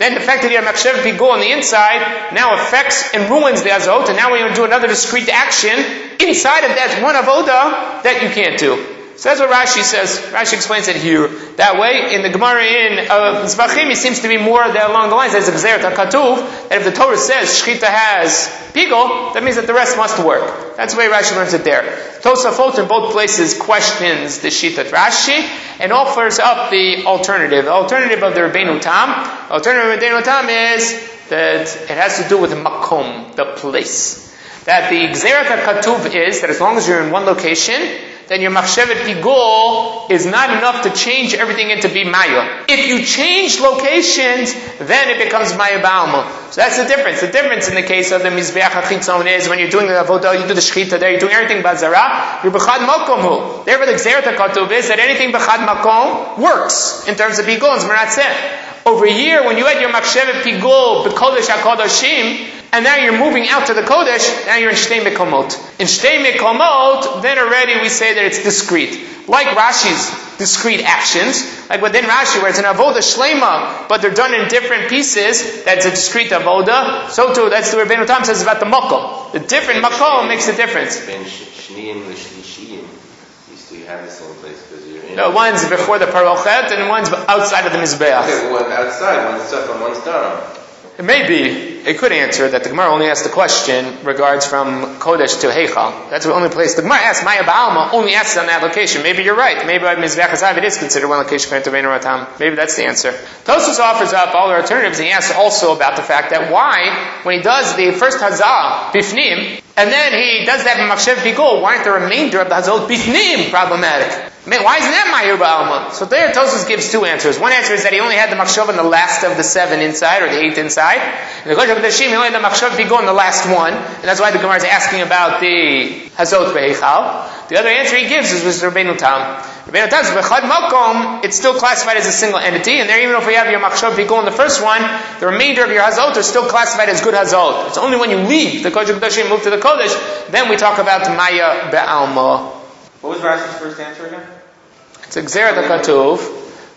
then the fact that you have machshev pigul on the inside now affects and ruins the hazot, and now we're going to do another discrete action inside of that one avoda that you can't do. So that's what Rashi says. Rashi explains it here. That way, in the Gemara in Zvachim, it seems to be more along the lines as a Gzeret HaKatuv, that if the Torah says Shechita has pigul, that means that the rest must work. That's the way Rashi learns it there. Tosafot in both places questions the Shitat Rashi and offers up the alternative. The alternative of the Rabbeinu Tam. The alternative of the Rabbeinu Tam is that it has to do with the makom, the place. That the Gzeret HaKatuv is that as long as you're in one location, then your machshevet pigul is not enough to change everything into be maya. If you change locations, then it becomes maya ba'alma. So that's the difference. The difference in the case of the mizbeach hachitzon is when you're doing the avodah, you do the shechita there, you're doing everything b'zara, you're b'chad makom hu. Therefore the gzeret hakatuv is that anything b'chad makom works in terms of pigul and zmeratzeh. Over here, when you had your machshevet pigul b'kodesh hakodashim, and now you're moving out to the Kodesh, now you're in Shtei Mekomot. In Shtei Mekomot, then already we say that it's discrete. Like Rashi's discrete actions, like within Rashi where it's an Avoda Shlema, but they're done in different pieces, that's a discrete Avoda. So too, that's the Rabbeinu Tam says about the Makom. The different Makom makes a difference. Shniyim l'shlishiyim, these two you have the same place because you're in. No, one's before the Parochet and one's outside of the Mizbeach. Okay, one's outside, one's up and one's down. It may be, it could answer that the Gemara only asked the question regards from Kodesh to Heichal. That's the only place. The Gemara asks, Maya Ba'alma only asks on that location. Maybe you're right. Maybe by Mizbeach HaZav it is considered one location compared to Reinu Ratam. Maybe that's the answer. Tosfos offers up all the alternatives, and he asks also about the fact that why, when he does the first Hazah, Bifnim, and then he does that in Machshev Pigul, why aren't the remainder of the Hazot Bifnim problematic? Why isn't that Ma'ir Ba'alma? So there Tosfos gives two answers. One answer is that he only had the Machshav in the last of the 7 inside, or the 8 inside. In the Kodesh HaKodashim, he only had the Machshav Pigul in the last one, and that's why the Gemara is asking about the Hazot Ve'echal. The other answer he gives is with Rabbeinu Tam. Rabbeinu Tam says, B'chad Makom, it's still classified as a single entity, and there even if we have your Machshav Pigul in the first one, the remainder of your Hazot are still classified as good Hazot. It's only when you leave the Kodesh HaKodashim, move to the Kodesh, then we talk about Maya Be'alma. What was Rashi's first answer again? It's a Gzeret HaKatuv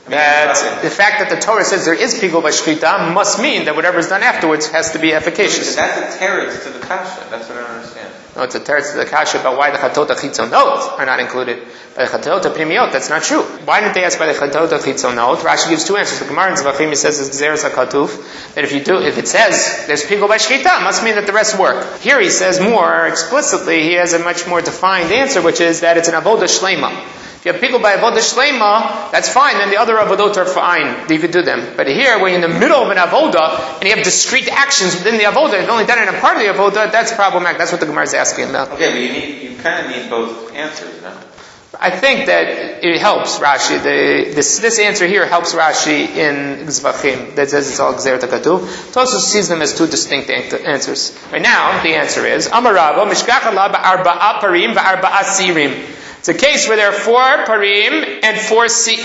that the fact that the Torah says there is pigul by shchita must mean that whatever is done afterwards has to be efficacious. That's a teretz to the kasha. That's what I don't understand. No, it's a teretz to the kasha about why the chatot chitzonot are not included. By the chatot primiot, that's not true. Why didn't they ask by the chatot chitzonot? Rashi gives two answers. The Gemara in Zvachim says it's Gzeret HaKatuv that if it says there's pigul by shchita, it must mean that the rest work. Here he says more explicitly. He has a much more defined answer, which is that it's an avoda shlema. If you have pigul by avodah shlema, that's fine. Then the other avodot are fine. You could do them. But here, when you're in the middle of an avodah and you have discrete actions within the avodah, you've only done it in a part of the avodah, that's problematic. That's what the Gemara is asking about. Okay, but you kind of need both answers, no? I think that it helps Rashi. This answer here helps Rashi in Zvachim that says it's all Gzeret HaKatuv. It also sees them as two distinct answers. Right now, the answer is Amar Rava Mishkach Allah ba'arba'a parim ba'arba'a sirim. It's a case where there are 4 parim and 4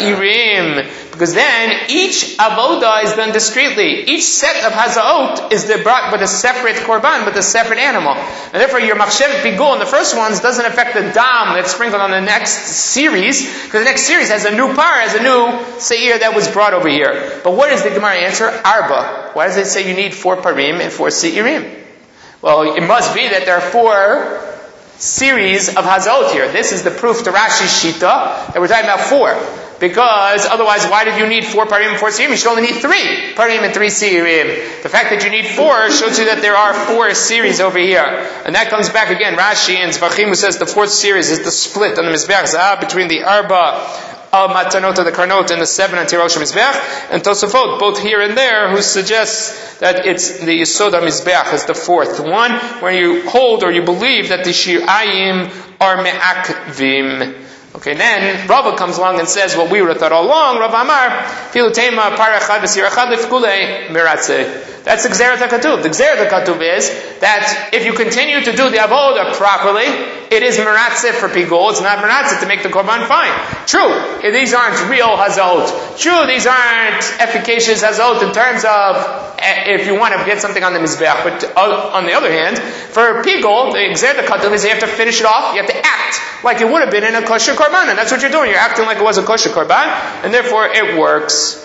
seirim, because then each avoda is done discreetly. Each set of hazaot is brought with a separate korban, with a separate animal. And therefore your machshev pigul in the first ones doesn't affect the dam that's sprinkled on the next series, because the next series has a new par, has a new seir that was brought over here. But what is the Gemara answer? Arba. Why does it say you need 4 parim and 4 seirim? Well, it must be that there are 4 series of hazot here. This is the proof to Rashi's Shita that we're talking about 4. Because otherwise, why did you need 4 parim and 4 seirim? You should only need 3 parim and 3 seirim. The fact that you need 4 shows you that there are 4 series over here. And that comes back again. Rashi and Zvachim who says the 4th series is the split on the Mizbeach Zahav between the Arba Matanot of the Karnot and the 7 on Tirosh Mizbeach, and Tosafot, both here and there, who suggests that it's the Yesod Mizbeach is the 4th one, where you hold or you believe that the Shir'ayim are me'akvim. Okay, then Rava comes along and says what we would have thought all along. Rava Amar, Filutema parachad v'sirachad lifkule miratzeh. That's the Gzeret HaKatuv. The Gzeret HaKatuv is that if you continue to do the avodah properly, it is meratzeh for pigul. It's not meratzeh to make the korban fine. True, these aren't real hazot. True, these aren't efficacious hazot in terms of if you want to get something on the mizbeach. But on the other hand, for pigul, the Gzeret HaKatuv is you have to finish it off. You have to act like it would have been in a kosher korban, and that's what you're doing. You're acting like it was a kosher korban, and therefore it works.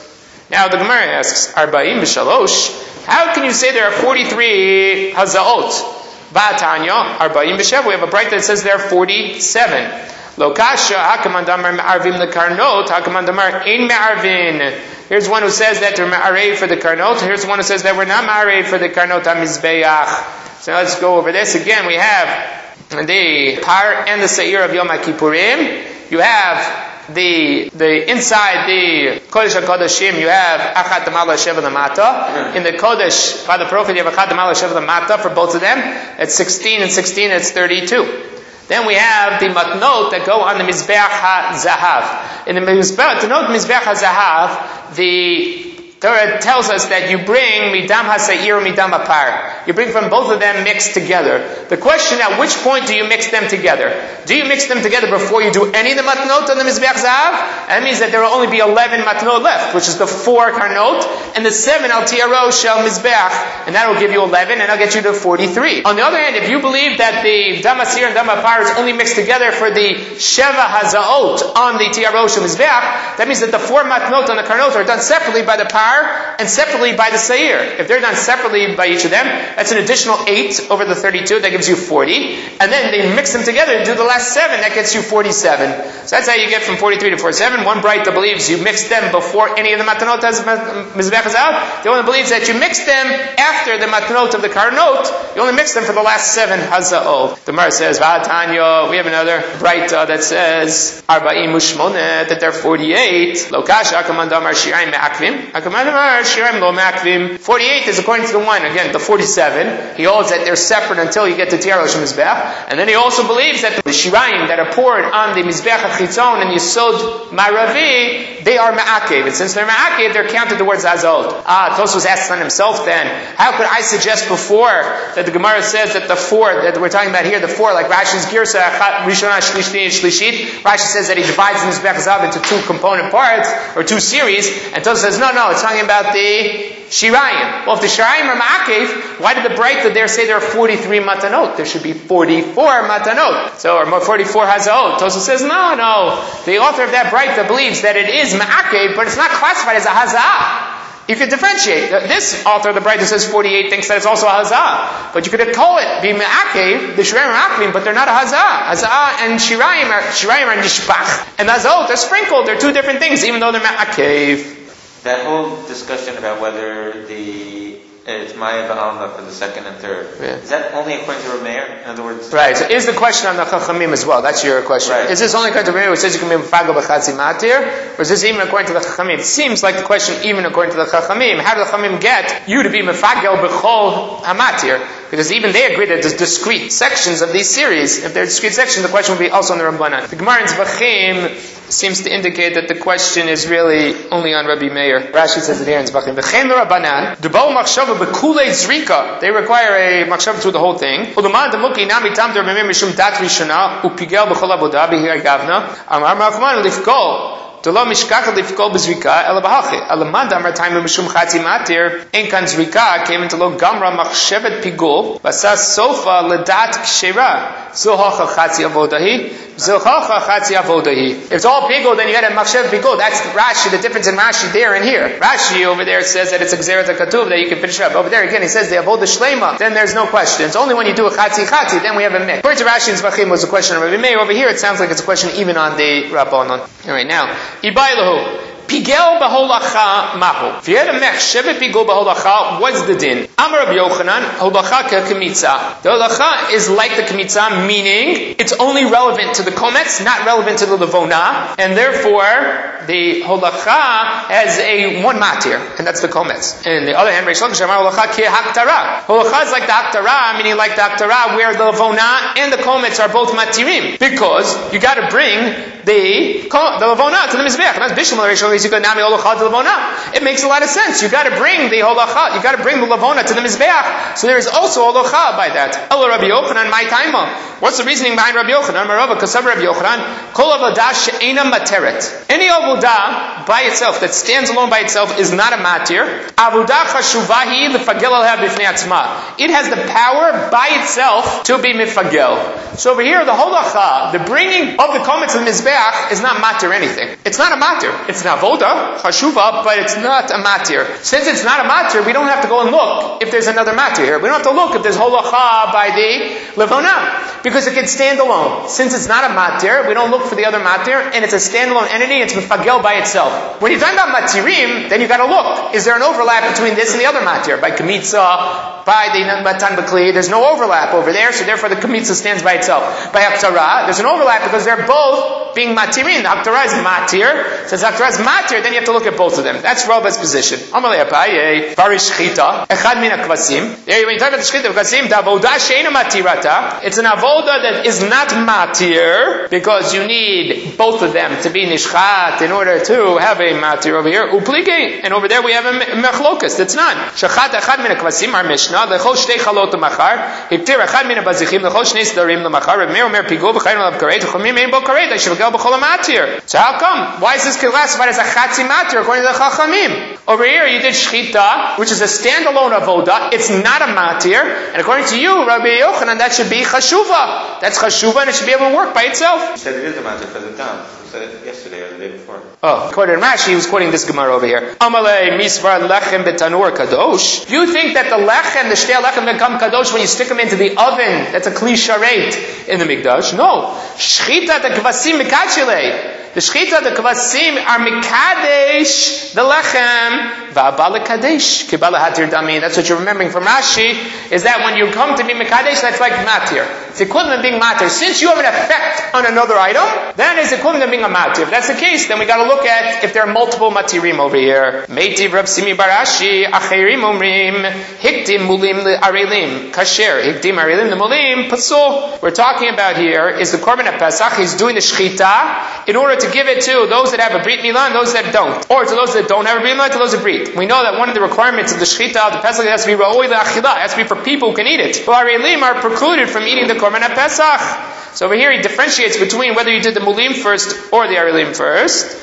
Now the Gemara asks, Arba'im b'shalosh, how can you say there are 43 hazaot? Ba'atanya, Arba'im b'shev, we have a bright that says there are 47. Lokasha, hakamandamar me'arvim lekarnot, hakamandamar ein me'arvin. Here's one who says that they're ma'arev for the karnot. Here's one who says that we're not ma'arev for the karnot ha-mizbeach. So let's go over this again. We have the par and the seir of Yom HaKippurim. You have the inside the Kodesh HaKodeshim, you have Achat Damala Sheva Lamata. In the Kodesh, by the Prophet, you have Achat Damala Sheva Lamata for both of them. It's 16 and 16, it's 32. Then we have the matnot that go on the Mizbeach HaZahav. In the Mizbeach HaZahav, the Torah tells us that you bring midam haseir, midam apar. You bring from both of them mixed together. The question, at which point do you mix them together? Do you mix them together before you do any of the matnot on the Mizbeach Zahav? That means that there will only be 11 matnot left, which is the 4 karnot, and the 7 al tiaro shel Mizbeach, and that will give you 11, and that'll get you to 43. On the other hand, if you believe that the dam haseir and dam apar is only mixed together for the sheva hazaot on the tiaro shel Mizbeach, that means that the 4 matnot on the karnot are done separately by the par and separately by the seir. If they're done separately by each of them, that's an additional 8 over the 32, that gives you 40. And then they mix them together and do the last 7, that gets you 47. So that's how you get from 43 to 47. One bright that believes you mix them before any of the matanot has Mizbeach is out. The one that believes that you mix them after the matanot of the karnot, you only mix them for the last 7 haza'ol. The Gemara says, V'atanya, we have another bright that says, Arba'im u'shmoneh, that they're 48. Lokash akamandamar shirayim me'akvim. 48 is according to the one, again, the 47. He holds that they're separate until you get to Tiarosh Mizbeach. And then he also believes that the Shirayim that are poured on the Mizbeach HaChitzon and Yesod Maravi, they are Ma'akev. And since they're Ma'akev, they're counted towards Azot. Tosfos asks on himself then, how could I suggest before that the Gemara says that the 4, that we're talking about here, the 4, like Rashi's Girsa, Rishonah, Shlishit, Rashi says that he divides the Mizbeach Zahav into 2 component parts, or 2 series, and Tosfos says, no, it's talking about the Shirayim. Well, if the Shirayim are Ma'akev, why did the Breita there say there are 43 matanot? There should be 44 matanot. So, or 44 hazaot. Tosfos says, no. The author of that Breita believes that it is Ma'akev, but it's not classified as a hazah. You could differentiate. This author of the Breita says 48 thinks that it's also a hazah. But you could call it be Ma'akev, the Shirayim are Ma'akevim, but they're not a hazah. Hazah and Shirayim are nishpach. And hazot, they're sprinkled. They're 2 different things, even though they're Ma'akev. That whole discussion about whether it's Maya Ba'alma for the 2nd and 3rd, is that only according to Rameir? In other words... Right, so is the question on the Chachamim as well? That's your question. Right. Is this only according to Rameir, which says you can be Mefagel B'chatzi Matir? Or is this even according to the Chachamim? It seems like the question even according to the Chachamim. How do the Chachamim get you to be Mefagel B'chol HaMatir? Because even they agree that there's discrete sections of these series. If they're discrete sections, the question would be also on the Rambanan. The Gemara in Zvachim seems to indicate that the question is really only on Rabbi Meir. Rashi says it here in Zvachim. V'chein l'Rabbanan, d'bo machshava b'kulei zrika. They require a machshava through the whole thing. U'l'man d'muki nami tam d'Rabbi Meir mishum dat rishona u'pigel b'chol avodah b'hir gavna. Amar Rachman lifkol. Delo mishkach lifkol b'zrika ela b'hachi. Alamad amar taimim mishum chatzi matir. Ein kan zrika came into lo gamra machshevet pigul. V'asa sofa ledat kshera. Zohacha chatzi avodahi. Zohacha chatzi avodahi. If it's all pigul, then you got a machshevet pigul. That's Rashi. The difference in Rashi there and here. Rashi over there says that it's a gzeret hakatuv that you can finish up. Over there again, he says the avodah shlema. Then there's no question. It's only when you do a chatzi, then we have a mix. According to Rashi and Zvachim was a question on Rabbi Meir. Over here, it sounds like it's a question even on the Rabbanon. All right, now. Ibailahu. Pigel b'holacha mahu. If you had a mechshevet pigel b'holacha, what's the din? Amar Rabbi Yochanan, holacha k'kemitza. The holacha is like the kemitza, meaning it's only relevant to the kometz, not relevant to the levona, and therefore the holacha has a one matir, and that's the kometz. And on the other hand, Reish Lakish Amar holacha ki-haktara. Holacha is like the haktara, meaning like the haktara, where the levona and the kometz are both matirim, because you got to bring the levona to the mizbeach. That's bishlam Reish. It makes a lot of sense. You got to bring the holacha. You got to bring the lavona to the mizbeach. So there is also holacha by that. Elo Rabbi Yochanan, my taima. What's the reasoning behind Rabbi Yochanan? Marava kasav Rabbi Yochanan. Kol avodah she'ena materet. Any avodah by itself that stands alone by itself is not a matir. Avodah chashuvahi lefagel alha b'fnei atzma. It has the power by itself to be mifagel. So over here, the holacha, the bringing of the kometz to the mizbeach, koreach is not matir anything. It's not a matir. It's an avoda, chashuva, but it's not a matir. Since it's not a matir, we don't have to go and look if there's another matir here. We don't have to look if there's holacha by the levona, because it can stand alone. Since it's not a matir, we don't look for the other matir, and it's a standalone entity. It's mefagel by itself. When you're talking about matirim, then you got to look. Is there an overlap between this and the other matir? By kamitza, by the matan bakli, there's no overlap over there, so therefore the kamitza stands by itself. By haktara, there's an overlap because they're both being matirin. The haktara is matir. Since haktara is matir, then you have to look at both of them. That's Rabba's position. Amalei apaye, varish shchita, echad min hakvasim. When you talk about the shchita of kvasim, the avoda sheina matirata. It's an avoda that is not matir because you need both of them to be nishchat in order to have a matir over here. Uplige, and over there we have a mechlokas. That's none. Shachat echad min hakvasim, our Mishnah. Lechol shtei chalot lemachar. Hiptir echad min habazichim. Lechol shnei sdarim lemachar. Reb Meir omer pigo b'chayim alav karet. Chomim ein bo karet. I shevagel b'chol matir. So how come? Why is this classified as a chatzi matir according to the Chachamim? Over here you did shchita, which is a standalone avoda. It's not a matir, and according to you, Rabbi Yochanan, that should be chashuva. That's chashuva, and it should be able to work by itself. You said it is a matir for the dam. You said it yesterday or the day before. Oh, according to Rashi, he was quoting this Gemara over here. Amalei misvar lechem betanur kadosh. Do you think that the lechem, the shtei lechem, become kadosh when you stick them into the oven? That's a kli sharet in the mikdash. No, shchita the kvasim mikachile. The shchita, the kvasim are mikadesh, the lechem, va'abal kadesh, kibala hatir dami. That's what you're remembering from Rashi, is that when you come to be mikadesh, that's like matir. It's equivalent to being matir. Since you have an effect on another item, that is equivalent to being a matir. If that's the case, then we got to look at if there are multiple matirim over here. Meitiv Rab Simi Barashi, acherim omrim, hikdim mulim arelim, kasher, hikdim arelim the mulim, pasul. We're talking about here is the korban at Pesach. He's doing the shchita in order to give it to those that have a brit milah and those that don't, or to those that don't have a brit milah, to those that brit. We know that one of the requirements of the shchita of the Pesach has to be ra'oi le'achila. It has to be for people who can eat it. But arelim are precluded from eating the korban at Pesach. So over here he differentiates between whether you did the mulim first or the arelim first.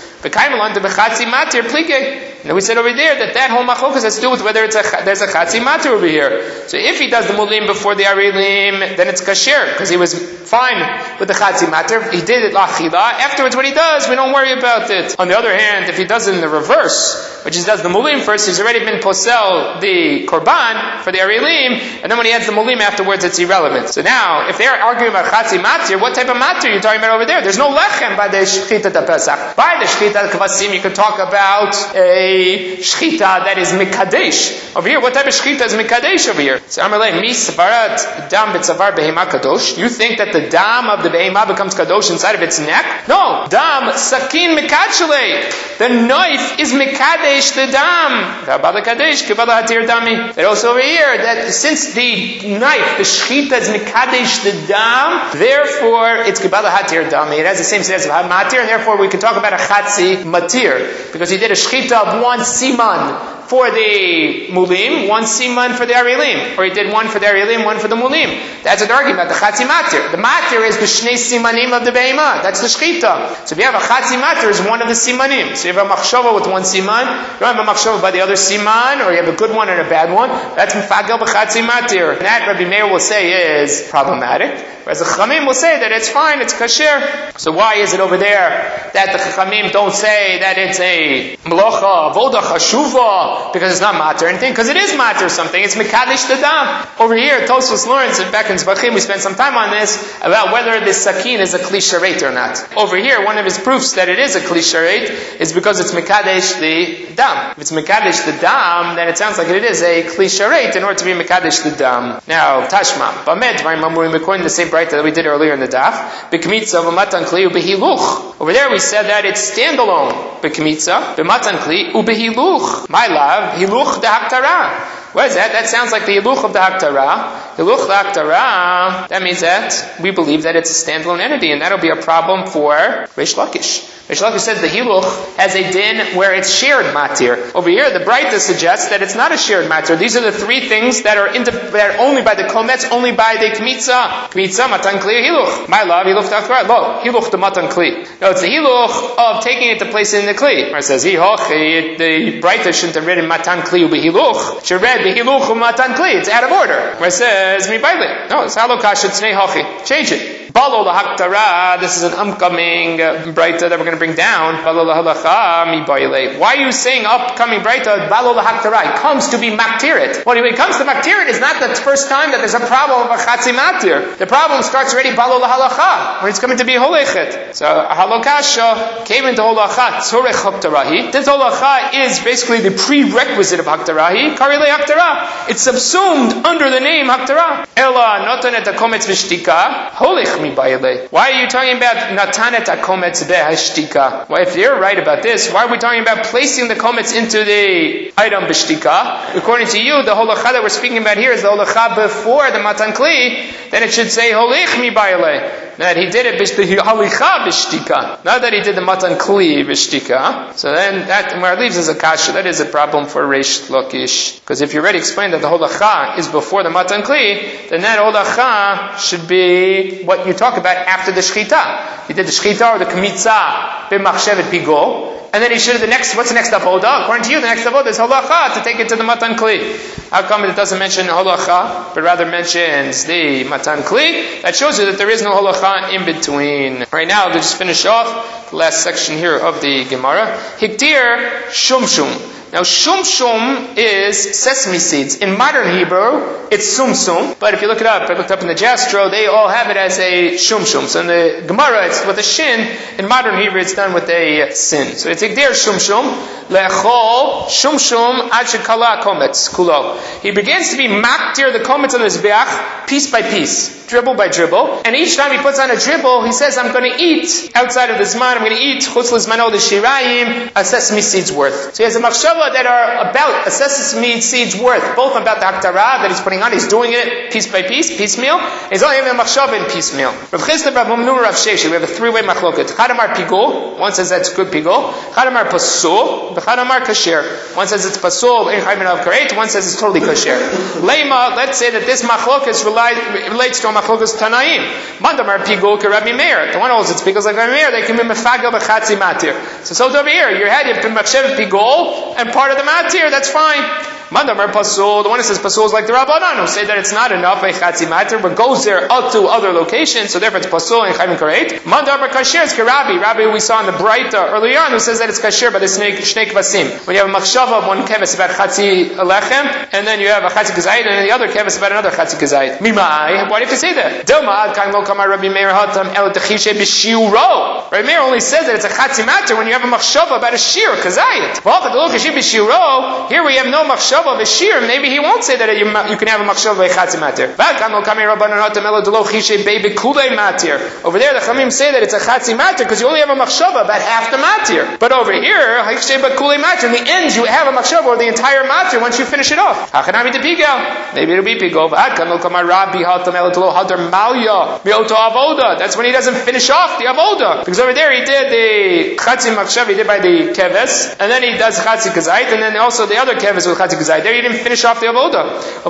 And we said over there that whole machlokas has to do with whether there's a chatzi matir over here. So if he does the mulim before the arelim, then it's kasher, because he was fine with the chatzi matir. He did it lachila. Afterwards, what he does, we don't worry about it. On the other hand, if he does it in the reverse, which he does the mulim first, he's already been posel the korban for the arelim, and then when he adds the mulim afterwards, it's irrelevant. So now, if they're arguing about chatzi matir, what type of matir are you talking about over there? There's no lechem by the shchita da Pesach. By the shchita kvasim, you could talk about a shchita that is mikadesh. Over here, what type of shchita is mikadesh over here? So Amalei, mi savarat dam betzavar behema kadosh. You think that the dam of the behema becomes kadosh inside of its neck? No. Dam sakin mikachale. The knife is mikadesh the dam. Kabbalah kadesh, kabbalah hatir dami. But also over here, that since the knife, the shchita is mikadesh the dam, therefore it's kabbalah hatir dami. It has the same status of matir, and therefore we can talk about a chatzi matir, because he did a shchita of one siman for the mulim, one siman for the arelim, or he did one for the arelim, one for the mulim. That's what they're arguing about, the chatzi matir. The matir is the shnei simanim of the beima. That's the shchita. So if you have a chatzi matir, is one of the simanim. So you have a machshava with one siman, you don't have a machshava by the other siman, or you have a good one and a bad one. That's mfagel b'chatzi matir. And that Rabbi Meir will say is problematic, whereas the Chachamim will say that it's fine, it's kasher. So why is it over there that the Chachamim don't say that it's a mlocha, voda, chashuva, because it's not matter or anything? Because it is matter something. It's mekadesh the dam. Over here, Tosfos Lawrence and back in Zvachim, we spent some time on this about whether this sakin is a kli sharet or not. Over here, one of his proofs that it is a kli sharet is because it's mekadesh the dam. If it's mekadesh the dam, then it sounds like it is a kli sharet in order to be mekadesh the dam. Now, Tashma, Bamed, Mamurim, according to the same bright that we did earlier in the daf, B'kmitza, B'matan kli, U'behiluch. Over there we said that it's standalone. B'kmitza, B'matan kli, U'behiluch. My love, Hiluch de Haktara. What is that? That sounds like the Hiluch of the Haktara. Hiluch de Haktara, that means that we believe that it's a standalone entity, and that'll be a problem for Reish Lakish. Reish Lakish says the Hiluch has a din where it's shared matir. Over here, the Breita suggests that it's not a shared matir. These are the three things that are only by the Kometz, only by the Kmitza. Kmitza, Matan Kli, Hiluch. My love, Hiluch de Haktara. Lo, Hiluch de Matan Kli. No, it's the Hiluch of taking it to place it in the Kli. Where it says, the Breita shouldn't have written Matan Kli u'behiluch. It should read behiluch u'matan kli. It's out of order. Where it says, mi baile. No, it's halokasha tznei hachi. Change it. Balo lahaktara. This is an upcoming Braita that we're going to bring down. Balo lahalacha mi baile. Why are you saying upcoming Braita? Balo lahaktara. It comes to be maktirit. Well, when it comes to maktirit, it's not the first time that there's a problem of a chatzi matir. The problem starts already balo lahalacha when it's coming to be holechet. So halokasha came into holacha tzorech haktarahi. This holacha is basically the prerequisite of haktarahi. Karile haktara. It's subsumed under the name haktara. Ela natanet akometz v'shtika holich mi baile. Why are you talking about natanet akometz v'hashtika? Well, if you're right about this, why are we talking about placing the kometz into the item b'shtika? According to you, the holacha that we're speaking about here is the holacha before the matan kli. Then it should say holich mi baile. That he did it halicha b'shtika, not that he did the matan kli b'shtika. So then that where it leaves is a kasha. That is a problem for Reish Lakish, because if you already explained that the holacha is before the matan kli, then that holacha should be what you talk about after the shchita. He did the shchita or the kmitza b'machshevet pigol. And then he should have what's the next avoda? According to you, the next avoda is holacha, to take it to the matan kli. How come it doesn't mention holacha, but rather mentions the matan kli? That shows you that there is no holacha in between. Right now, to just finish off the last section here of the Gemara. Hiktir shumshum. Now, shumshum is sesame seeds. In modern Hebrew, it's sumsum. But if you look it up, I looked up in the Jastro, they all have it as a shumshum. So in the Gemara, it's with a shin. In modern Hebrew, it's done with a sin. So it's hikdir shumshum. Lechol shumshum ad shekala kometz kulo. He begins to be maktir the kometz on his beach, piece by piece, dribble by dribble. And each time he puts on a dribble, he says, I'm going to eat outside of this man. I'm going to eat chutz lizmano the shirayim, a sesame seed's worth. So he has a machshava that are about a sesame seed's worth, both about the haktara that he's putting on. He's doing it piece by piece, piecemeal. And he's only having a machshava in piecemeal. Rav Chisda, Rav Mamnu, Rav Sheshi. We have a three-way machloket. Chadamar pigul. One says that's good pigul. Chadamar pasul. Chadamar kasher. One says it's pasul. One says it's totally kasher. Lema. Let's say that this machloket relates to a machloket tanaim. Mandamar pigul ke Rabbi Meir. The one holds it's pigul like Rabbi Meir. They can be mefagel b'chatzi matir. So over here, you had your machshevet pigul and part of the matir, that's fine. Mandamar pasul, the one who says pasul is like the Rabbanan, who say that it's not enough a chatzi matir, but goes there up to other locations, so therefore it's pasul and chayim karet. Mandamar kasher is Rabbi we saw in the Braita earlier on, who says that it's kasher by the shnei kvasim. When you have a machshava of one keves about chatzi lechem, and then you have a chatzi kazayit, and then the other keves about another chatzi kazayit. Mimai, why do you have to say that? Dilma kan lo kamar Rabbi Meir hatam el techishe b'shiuro. Rabbi Meir only says that it's a chatzi matir when you have a machshava about a shir kazayit. Here we have no machshava of a shir. Maybe he won't say that you can have a machshava of a chatzi matir. Over there, the Chamim say that it's a chatzi matir because you only have a machshava about half the matir. But over here, in the end, you have a machshava or the entire matir once you finish it off. Maybe it'll be pigol. That's when he doesn't finish off the avoda. Because over there, he did the chatzi machshava, he did by the keves, and then he does chatzi kazait, and then also the other keves with chatzi kazait. There you didn't finish off the avoda.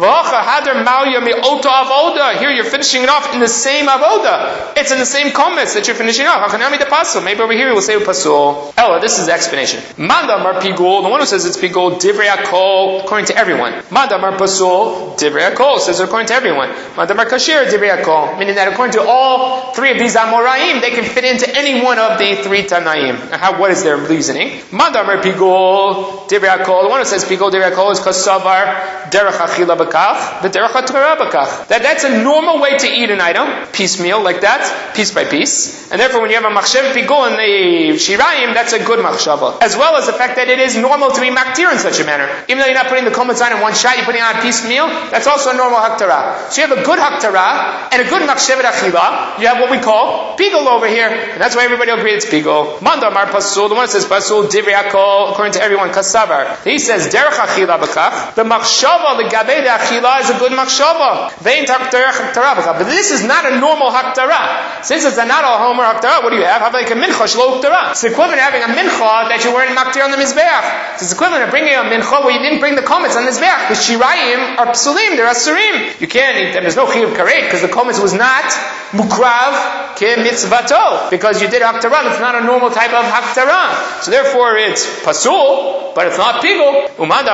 Here you're finishing it off in the same avoda. It's in the same kometz that you're finishing off. Maybe over here we will say pasul. Ella, this is the explanation. Mandamar pigul, the one who says it's pigul, divrei hakol, according to everyone. Mandamar pasul, divrei hakol, says according to everyone. Mandamar kasher, divrei hakol, meaning that according to all three of these amoraim, they can fit into any one of the three tanaim. What is their reasoning? Mandamar pigul, divrei hakol, the one who says pigul, divrei hakol is kasavar, derech achila bakach, the derech haTorah bakach. That's a normal way to eat an item, piecemeal, like that, piece by piece. And therefore when you have a machshev pigul in the shirayim, that's a good machshava. As well as the fact that it is normal to be maktir in such a manner. Even though you're not putting the kometz on in one shot, you're putting on a piecemeal, that's also a normal haktara. So you have a good haktara and a good machshevet achila. You have what we call pigul over here. And that's why everybody will agree it's pigul. Mandamar pasul, the one that says pasul, divrei hakol, according to everyone, kasavar. He says derech achila bakach. The machshava, the gabe de achila is a good machshava. But this is not a normal haktara. Since it's not a homer haktara, what do you have? Have like a mincha shlo haktara. It's equivalent to having a mincha that you weren't maktir on the mizbeach. It's equivalent to bringing a mincha where you didn't bring the kometz on the mizbeach. The shirayim are psulim, they're asurim. You can't eat them. There's no chiyuv karet because the kometz was not mukrav ke mitzvato because you did haktara. It's not a normal type of haktara. So therefore it's pasul, but it's not pigul. Umad amar kasher.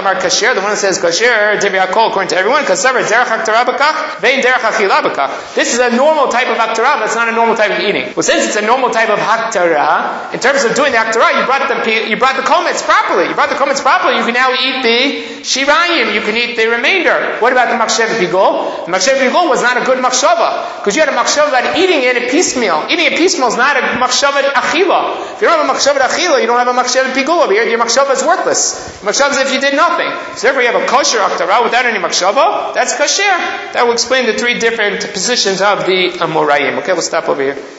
kasher. The one that says kasher, divrei hakol, according to everyone, kasaver derech haktara b'kach, vein derech achila b'kach. This is a normal type of haktara, but it's not a normal type of eating. Well, since it's a normal type of haktara, in terms of doing the haktara, you brought the komets properly. You brought the komets properly. You can now eat the shirayim. You can eat the remainder. What about the machshev pigul? The machshev pigul was not a good machshava because you had a machshava about eating it piecemeal. Eating it piecemeal is not a machshava achila. If you don't have a machshava achila, you don't have a machshev pigul over here. Your machshava is worthless. Machshava is if you did nothing. So therefore, you have a kosher haktara without any machshava. That's kasher. That will explain the three different positions of the Amorayim. Okay, we'll stop over here.